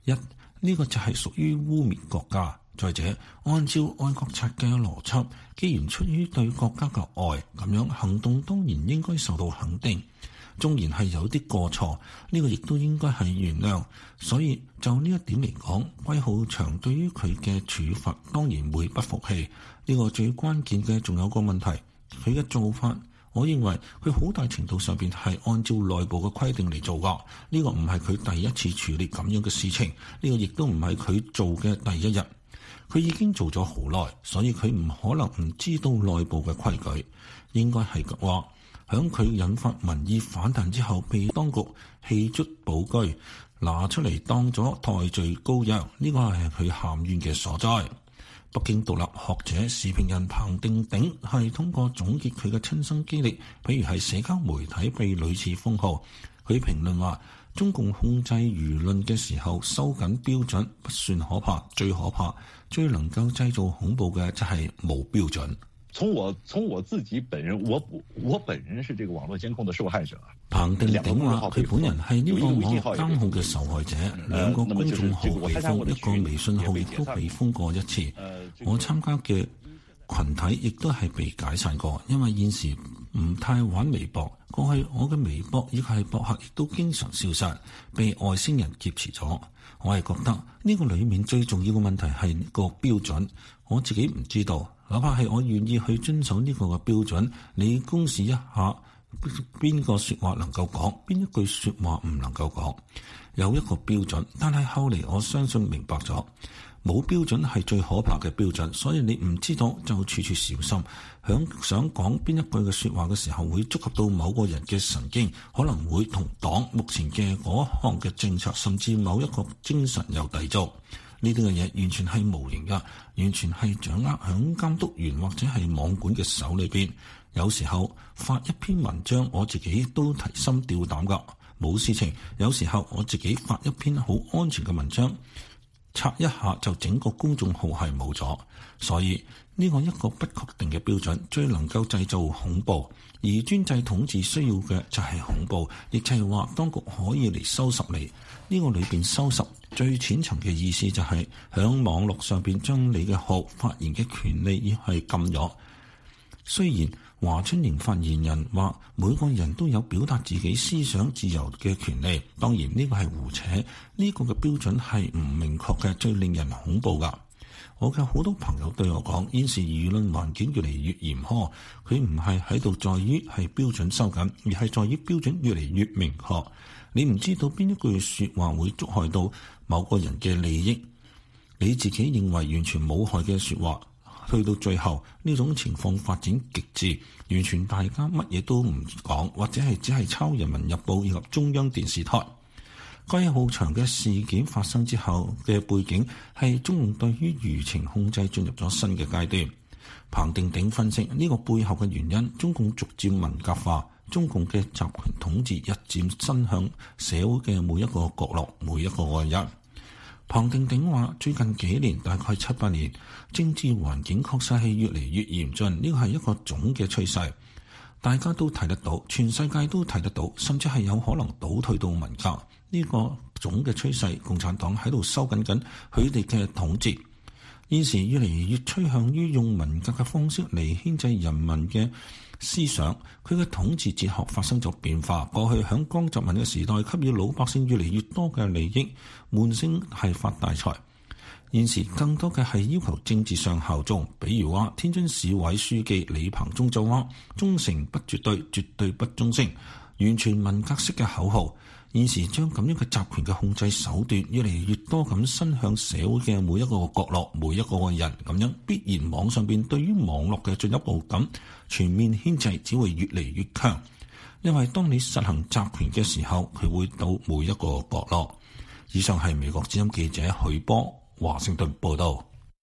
呢個就係屬於污蔑國家。再者，按照愛國賊嘅邏輯，既然出於對國家嘅愛，咁樣行動當然應該受到肯定。縱然係有啲過錯，呢個亦都應該係原諒。所以就呢一點嚟講，季浩翔對於佢嘅處罰當然會不服氣。呢個最關鍵嘅仲有個問題，佢嘅做法，我認為佢好大程度上邊係按照內部嘅規定嚟做㗎。呢個唔係佢第一次處理咁樣嘅事情，呢個亦都唔係佢做嘅第一日。佢已經做咗好耐，所以佢唔可能唔知道內部嘅規矩。應該係話，響佢引發民意反彈之後，被當局棄卒保車，拿出嚟當咗代罪羔羊，呢個係佢喊冤嘅所在。北京獨立學者時評人彭定鼎係通過總結佢嘅親身經歷，譬如係社交媒體被屢次封號，佢評論話，中共控制輿論嘅時候收緊標準不算可怕，最可怕、最能夠製造恐怖嘅就係冇標準。 從我自己本人，我本人是這個網絡監控的受害者。 彭定鼎話佢本人係呢個網絡監控嘅受害者，兩個公眾號被封，一個微信號亦都被封過一次。我參加嘅群體亦都係被解散過，因為現時唔太玩微博。過去我嘅微博以及係博客亦都經常消失，被外星人劫持咗。我係覺得呢個裡面最重要嘅問題係個標準，我自己唔知道。哪怕係我願意去遵守呢個嘅標準，你公示一下邊個說話能夠講，邊一句說話唔能夠講，有一個標準。但係後嚟我相信明白咗，冇標準係最可怕嘅標準，所以你唔知道就處處小心。想講邊一句嘅說話嘅時候，會觸及到某個人嘅神經，可能會同黨目前嘅嗰項嘅政策，甚至某一個精神有抵觸。呢啲嘅嘢完全係無形噶，完全係掌握響監督員或者係網管嘅手裏邊。有時候發一篇文章，我自己都提心吊膽噶，冇事情。有時候我自己發一篇好安全嘅文章，刷一下就整個公眾號係冇咗。所以呢個一個不確定嘅標準，最能夠製造恐怖。而專制統治需要嘅就係恐怖，亦就係話當局可以嚟收拾你。呢個裏邊收拾最淺層嘅意思就係響網絡上邊將你嘅號發言嘅權利已係禁咗。雖然華春瑩發言人話每個人都有表達自己思想自由嘅權利，當然呢個係胡扯，呢個嘅標準係唔明確嘅，最令人恐怖噶。我嘅好多朋友對我講，現時輿論環境越嚟越嚴苛，佢唔係喺度在於係標準收緊，而係在於標準越嚟越明確。你唔知道邊一句說話會觸害到某個人嘅利益，你自己認為完全冇害嘅說話，去到最後呢種情況發展極致，完全大家乜嘢都唔講，或者係只係抄人民日報以及中央電視台。季浩翔嘅事件發生之後嘅背景係中共對於輿情控制進入咗新嘅階段。彭定鼎分析呢個背後嘅原因，中共逐漸文革化，中共嘅集權統治日漸伸向社會嘅每一個角落，每一個個人。彭定鼎話：最近幾年，大概7-8年，政治環境確實係越嚟越嚴峻，呢個係一個總嘅趨勢，大家都睇得到，全世界都睇得到，甚至係有可能倒退到文革。呢個總嘅趨勢，共產黨喺度收緊緊佢哋嘅統治。現時越嚟越趨向於用文革嘅方式嚟牽制人民嘅思想，佢嘅統治哲學發生咗變化。過去響江澤民嘅時代，給予老百姓越嚟越多嘅利益，悶聲係發大財。現時更多嘅係要求政治上效忠，比如話天津市委書記李鵬忠就話：忠誠不絕對，絕對不忠誠，完全文革式嘅口號。現時將咁樣嘅集權嘅控制手段越嚟越多咁伸向社會嘅每一個角落，每一個人，咁樣必然網上邊對於網絡嘅進一步咁全面牽制只會越嚟越強。因為當你實行集權嘅時候，佢會到每一個角落。以上係美國之音記者許波華盛頓報道。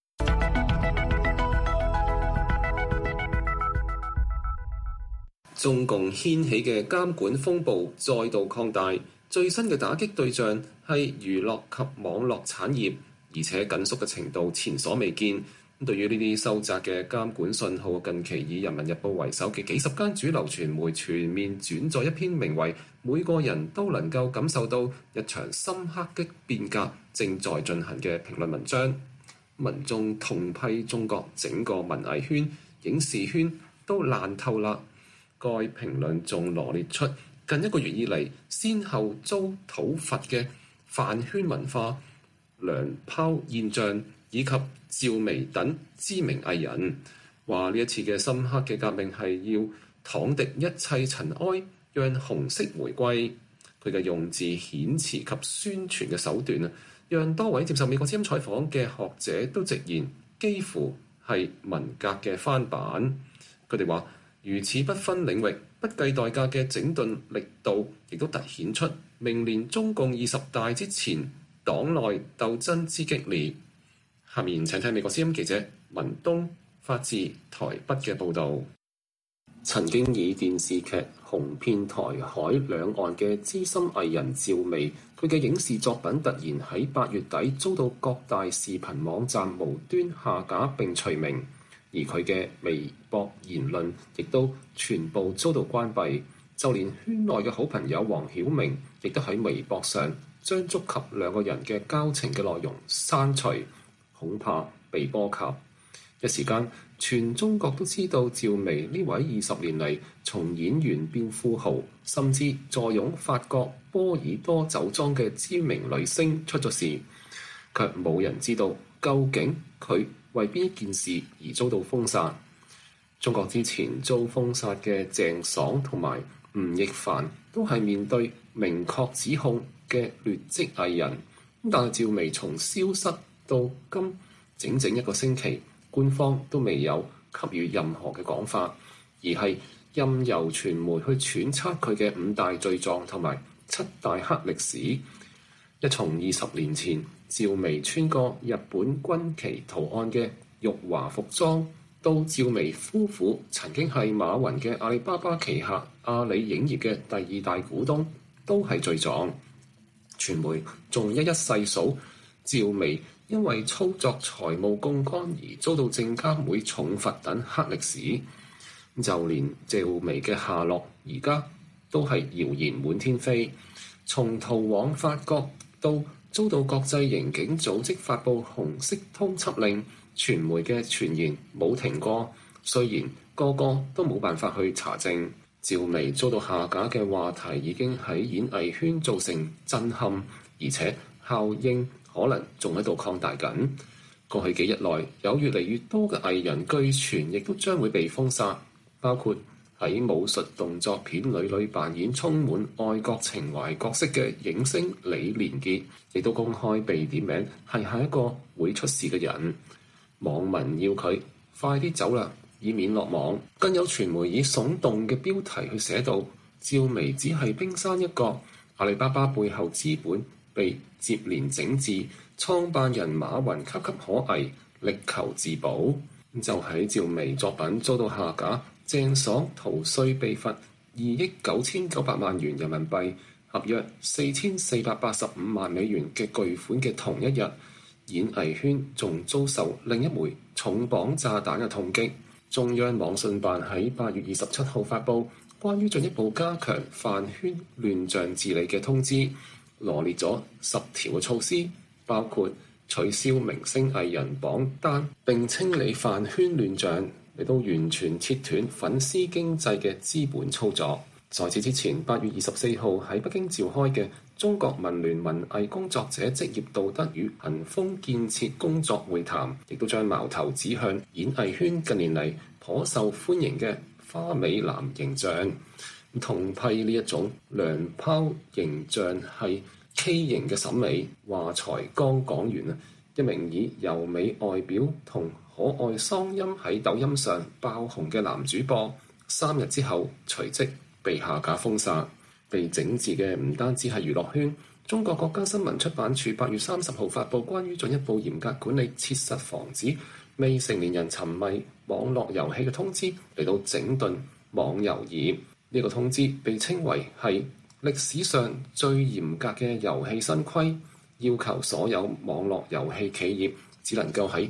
中共掀起嘅監管風暴再度擴大，最新嘅打擊對象係娛樂及網絡產業，而且緊縮嘅程度前所未見。 對於呢啲收窄嘅監管信號，近期以《人民日報》為首嘅幾十間主流傳媒全面轉載一篇名為《每個人都能夠感受到一場深刻的變革正在進行》嘅評論文章。文中痛批中國整個文藝圈、影視圈都爛透啦。該評論仲羅列出近一個月以嚟先後遭討伐嘅飯圈文化、糧拋現象以及趙薇等知名藝人，話呢一次嘅深刻嘅革命係要躺敵一切塵埃，讓紅色回歸。佢嘅用字、遣詞及宣傳嘅手段啊，讓多位接受美國之音採訪嘅學者都直言，幾乎係文革嘅翻版。佢哋話，如此不分領域、不計代價嘅整頓力度，亦都凸顯出明年中共20大之前黨內鬥爭之激烈。下面請聽美國之音記者文東發自台北嘅報導。曾經以電視劇紅遍台海兩岸嘅資深藝人趙薇，佢嘅影視作品突然喺8月底遭到各大視頻網站無端下架並除名，而佢嘅微博言論亦都全部遭到關閉。就連圈內嘅好朋友黃曉明，亦都喺微博上將觸及兩個人嘅交情嘅內容刪除，恐怕被波及。一時間，全中國都知道趙薇呢位20年嚟從演員變富豪，甚至坐擁法國波爾多酒莊嘅知名女星出咗事，卻冇人知道究竟佢為邊一件事而遭到封殺。中國之前遭封殺嘅鄭爽同埋吳亦凡都係面對明確指控嘅劣跡藝人，但係趙薇從消失到今整整一個星期，官方都未有給予任何嘅講法，而係任由傳媒去揣測佢嘅5大罪狀同埋7大黑歷史。一從20年前趙薇穿過日本軍旗圖案嘅辱華服裝，到趙薇夫婦曾經係馬雲嘅阿里巴巴旗下阿里影業嘅第2大股東，都係罪狀。傳媒仲一一細數趙薇因為操作財務槓桿而遭到證監會重罰等黑歷史，就連趙薇嘅下落而家都係謠言滿天飛。從逃往法國到遭到國際刑警組織發布紅色通緝令，傳媒嘅傳言冇停過。雖然個個都冇辦法去查證，趙薇遭到下架嘅話題已經喺演藝圈造成震撼，而且效應可能仲喺度擴大緊。過去幾日內，有越嚟越多嘅藝人據傳亦都將會被封殺，包括喺武術動作片裏扮演充滿愛國情懷角色嘅影星李連杰，亦都公開被點名係下一個會出事嘅人。網民要佢快啲走啦，以免落網。更有傳媒以聳動嘅標題去寫到，趙薇只係冰山一角，阿里巴巴背後資本被接連整治，創辦人馬雲岌岌可危，力求自保。就喺趙薇作品遭到下架，鄭爽逃稅被罰2億9900萬元人民幣，合約4485萬美元嘅巨款嘅同一日，演藝圈仲遭受另一枚重磅炸彈嘅痛擊。中央網信辦喺8月27號發布關於進一步加強飯圈亂象治理嘅通知，羅列咗10條嘅措施，包括取消明星藝人榜單，並清理飯圈亂象，亦都完全切斷粉絲經濟嘅資本操作。在此之前，8月24號喺北京召開嘅中國文聯文藝工作者職業道德與行風建設工作會談，亦都將矛頭指向演藝圈近年嚟頗受歡迎嘅花美男形象，痛批呢一種娘炮形象係畸形嘅審美。話才剛講完啊，一名以柔美外表同可愛嗓音喺抖音上爆紅嘅男主播，3日之後隨即被下架封殺。被整治嘅唔單止係娛樂圈，中國國家新聞出版署8月30號發布關於進一步嚴格管理、切實防止未成年人沉迷網絡遊戲嘅通知，嚟到整頓網遊業。呢個通知被稱為係歷史上最嚴格嘅遊戲新規，要求所有網絡遊戲企業只能夠喺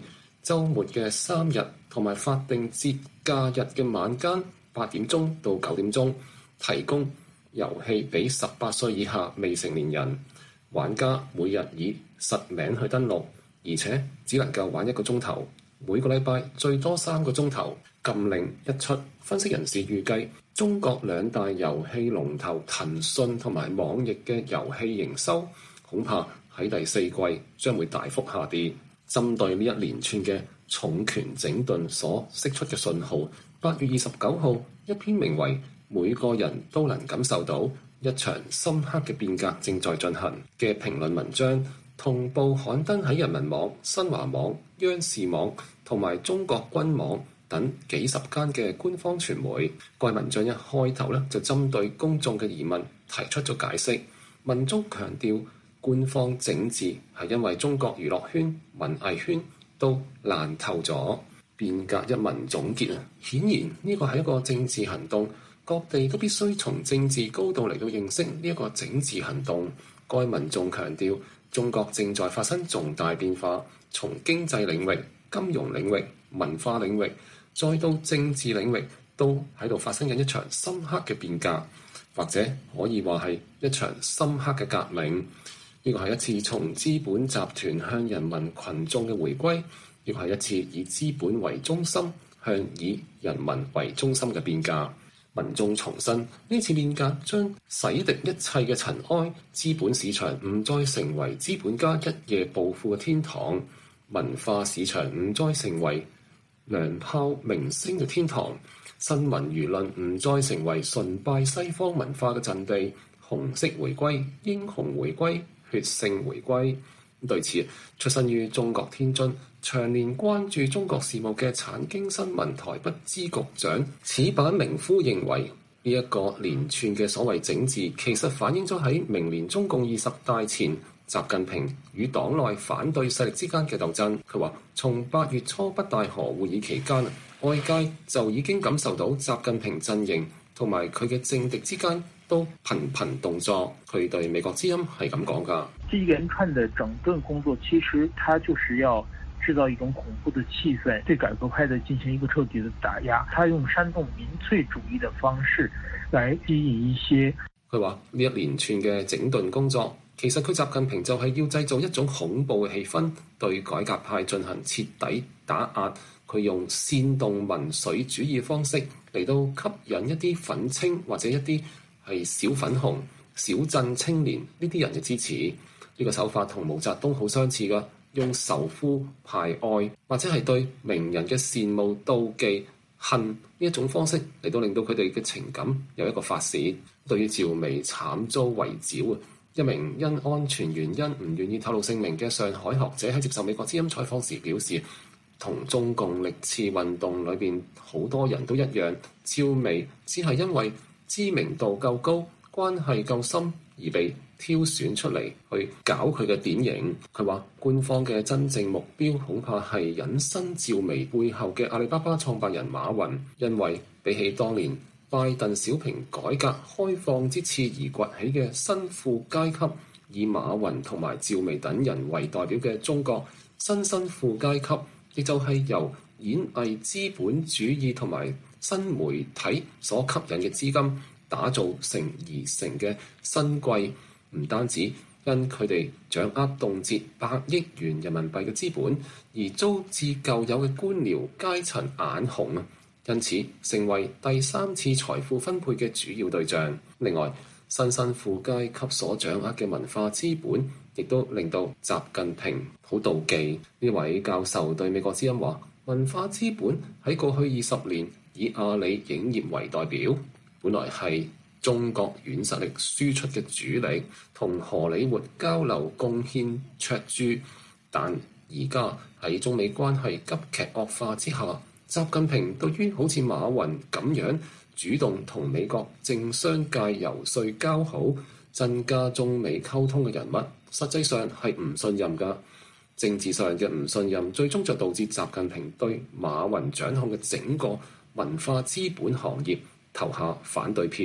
週末嘅3日同埋法定節假日嘅晚間8點鐘到9點鐘提供遊戲俾18歲以下未成年人。玩家每日以實名去登錄，而且只能夠玩1個鐘頭，每個禮拜最多3個鐘頭。禁令一出，分析人士預計中國2大遊戲龍頭騰訊同埋網易嘅遊戲營收恐怕喺第4季將會大幅下跌。針對呢一連串嘅重拳整頓所釋出嘅信號，8月29號一篇名為《每個人都能感受到一場深刻嘅變革正在進行》嘅評論文章，同步刊登喺人民網、新華網、央視網同埋中國軍網等幾十間嘅官方傳媒。該文章一開頭就針對公眾嘅疑問提出咗解釋，文中強調官方整治係因為中國娛樂圈、文藝圈都爛透咗。變革一文總結顯然呢個係一個政治行動，各地都必須從政治高度嚟到認識呢一個整治行動。該文仲強調中國正在發生重大變化，從經濟領域、金融領域、文化領域再到政治領域都喺度發生緊一場深刻嘅變革，或者可以話係一場深刻嘅革命。呢個係一次從資本集團向人民群眾嘅回歸，呢個係一次以資本為中心向以人民為中心嘅變革。民眾重申呢次變革將洗滌一切嘅塵埃，資本市場唔再成為資本家一夜暴富嘅天堂，文化市場唔再成為娘炮明星嘅天堂，新聞輿論唔再成為崇拜西方文化嘅陣地。紅色回歸、英雄回歸、血性回歸。對此，出身於中國天津、長年關注中國事務嘅產經新聞台北支局長矢板明夫認為，呢一個連串嘅所謂整治，其實反映咗喺明年中共20大前，習近平與黨內反對勢力之間嘅鬥爭。佢話：從8月初北戴河會議期間，外界就已經感受到習近平陣營同埋佢嘅政敵之間都頻頻動作。佢對美國之音係咁講㗎。 這一連串的整頓工作，其實它就是要製造一種恐怖的氣氛，對改革派的進行一個徹底的打壓。他用煽動民粹主義的方式來吸引一些。 佢話呢一連串嘅整頓工作，其實佢習近平就係要製造一種恐怖嘅氣氛，對改革派進行徹底打壓。佢用煽動民粹主義方式嚟到吸引一啲憤青或者一啲係小粉紅、小鎮青年呢啲人嘅支持。呢個手法同毛澤東好相似㗎，用仇富排外或者係對名人嘅羨慕、妒忌、恨呢一種方式嚟到令到佢哋嘅情感有一個發泄。對於趙薇慘遭圍剿，一名因安全原因唔願意透露姓名嘅上海學者喺接受美國之音採訪時表示，同中共歷次運動裏邊好多人都一樣，趙薇只係因為知名度夠高、關係夠深而被挑選出嚟去搞佢嘅典型。佢話官方嘅真正目標恐怕係隱身趙薇背後嘅阿里巴巴創辦人馬雲，因為比起當年拜鄧小平改革開放之次而崛起嘅新富階級，以馬雲同埋趙薇等人為代表嘅中國新富階級，亦就係由演藝資本主義同埋新媒體所吸引嘅資金打造成而成嘅新貴。唔單止因佢哋掌握動輒100億元人民幣嘅資本，而遭致舊有嘅官僚階層眼紅啊，因此成為第3次財富分配嘅主要對象。另外，新富階級所掌握嘅文化資本，亦都令到習近平好妒忌。呢位教授對美國之音話：文化資本喺過去20年以阿里影業為代表，本來係中國軟實力輸出嘅主力，同荷里活交流貢獻卓著。但而家喺中美關係急劇惡化之下，習近平對於好似馬雲咁樣主動同美國政商界游說交好、增加中美溝通嘅人物，實際上係唔信任㗎。政治上嘅唔信任，最終就導致習近平對馬雲掌控嘅整個文化資本行業投下反對票。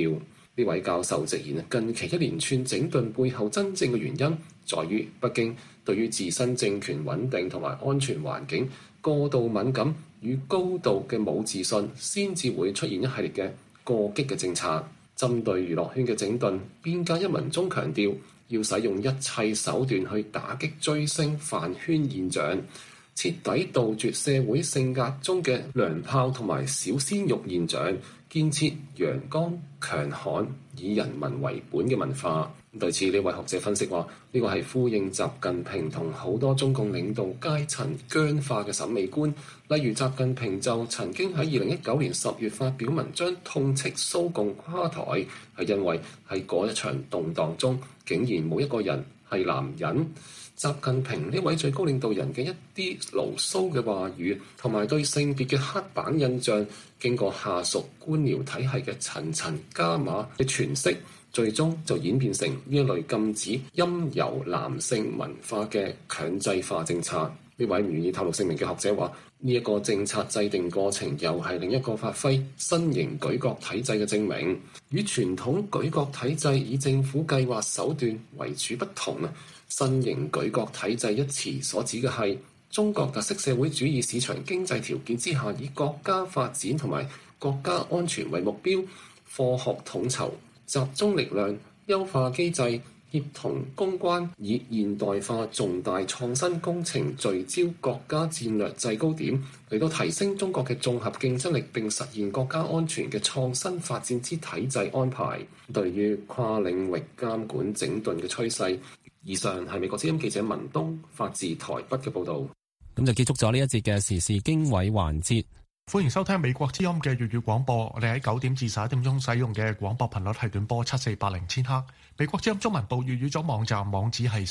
呢位教授直言，近期一連串整頓背後真正嘅原因，在於北京對於自身政權穩定同埋安全環境過度敏感與高度嘅冇自信，先至會出現一系列嘅過激嘅政策。針對娛樂圈嘅整頓，邊界一文中強調要使用一切手段去打擊追星飯圈現象，徹底杜絕社會性格中嘅娘炮同埋小鮮肉現象，建設陽剛強悍以人民為本嘅文化。對此，呢位學者分析話，呢個係呼應習近平同好多中共領導階層僵化嘅審美觀。例如，習近平就曾經喺2019年10月發表文章痛斥蘇共垮台，係因為喺嗰一場動盪中，竟然冇一個人係男人。習近平呢位最高領導人嘅一啲牢騷嘅話語，同埋對性別嘅刻板印象，經過下屬官僚體系嘅層層加碼嘅詮釋，最終就演變成呢一類禁止陰柔男性文化嘅強制化政策。呢位唔願意透露姓名嘅學者話，呢一個政策制定過程又係另一個發揮新型舉國體制嘅證明，與傳統舉國體制以政府計劃手段為主不同啊！新型舉國體制一詞所指嘅係中國特色社會主義市場經濟條件之下，以國家發展同埋國家安全為目標，科學統籌、集中力量、優化機制、協同攻關，以現代化重大創新工程聚焦國家戰略制高點，嚟到提升中國嘅綜合競爭力並實現國家安全嘅創新發展之體制安排。對於跨領域監管整頓嘅趨勢，以上係美國之音記者文東發自台北嘅報導。 咁就結束咗呢一節嘅時事經緯環節。 歡迎收聽美國之音嘅粵語廣播。我哋喺9點至11點鐘使用嘅廣播頻率係短波7480千赫。美國之音中文部粵語組網站網址係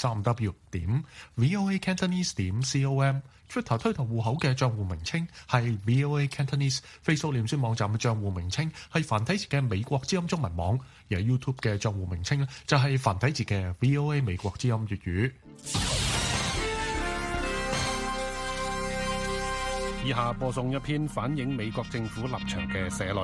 3w.voacantonese.com。Twitter 推特戶口嘅帳戶名稱係 VOA Cantonese。Facebook 臉書網站嘅帳戶名稱係繁體字嘅美國之音中文網。而 YouTube 嘅帳戶名稱就係繁體字嘅 VOA 美國之音粵語。 以下播送一篇反映美國政府立場嘅社論。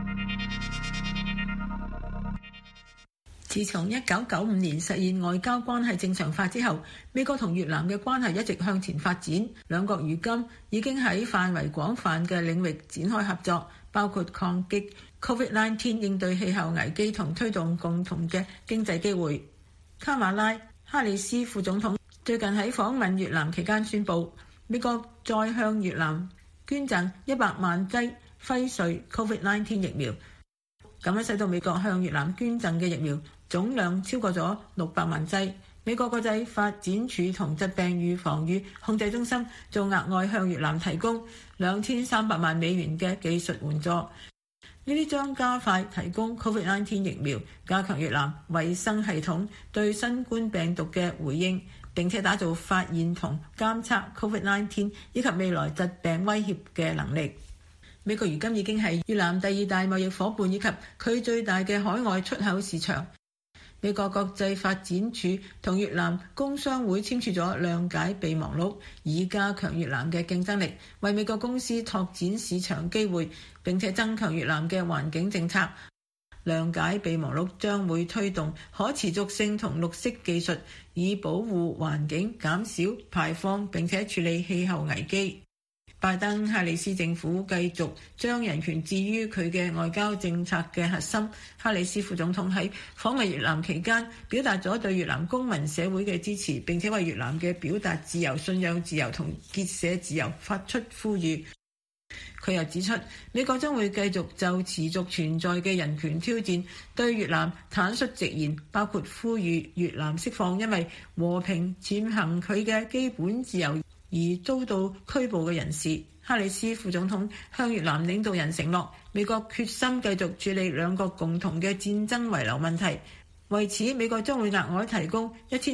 自從1995年實現外交關係正常化之後，美國同越南嘅關係一直向前發展。兩國如今已經喺範圍廣泛嘅領域展開合作，包括抗擊 COVID-19、應對氣候危機同推動共同嘅經濟機會。卡馬拉·哈里斯副總統最近喺訪問越南期間宣布，美國再向越南捐贈100萬劑輝瑞 COVID-19 疫苗，咁樣使到美國向越南捐贈嘅疫苗總量超過咗600萬劑。美國國際發展署同疾病預防與控制中心仲額外向越南提供2300萬美元嘅技術援助，呢啲將加快提供 COVID-19 疫苗，加強越南衛生系統對新冠病毒嘅回應，並且打造發現同監測 COVID-19 以及未來疾病威脅嘅能力。美國如今已經係越南第2大貿易夥伴，以及佢最大嘅海外出口市場。美國國際發展署同越南工商會簽署咗諒解備忘錄，以加強越南嘅競爭力，為美國公司拓展市場機會，並且增強越南嘅環境政策。諒解備忘錄將會推動可持續性同綠色技術，以保護環境、減少排放並且處理氣候危機。拜登哈里斯政府繼續將人權置於佢嘅外交政策嘅核心。哈里斯副總統喺訪問越南期間表達咗對越南公民社會嘅支持，並且為越南嘅表達自由、信仰自由同結社自由發出呼籲。佢又指出，美國將會繼續就持續存在嘅人權挑戰對越南坦率直言，包括呼籲越南釋放因為和平踐行佢嘅基本自由而遭到拘捕嘅人士。哈里斯副總統向越南領導人承諾，美國決心繼續處理兩國共同嘅戰爭遺留問題。為此，美國將會額外提供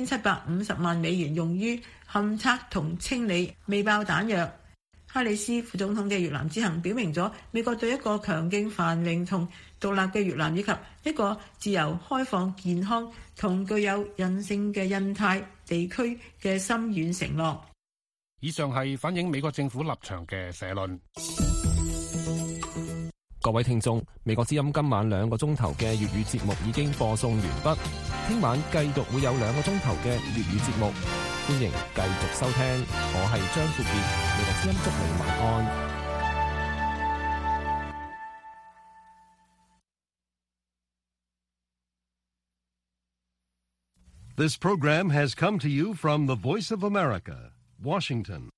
1750萬美元用於勘測同清理未爆彈藥。哈里斯副總統嘅越南之行表明咗美國對一個強勁繁榮同獨立嘅越南，以及一個自由開放、健康同具有韌性嘅印太地區嘅深遠承諾。 以上係反映美國政府立場嘅社論。 各位聽眾，美國之音今晚2個鐘頭嘅粵語節目已經播送完畢，聽晚繼續會有2個鐘頭嘅粵語節目，歡迎繼續收聽。我係張富傑，美國之音祝你晚安。 This program has come to you from the Voice of America, Washington.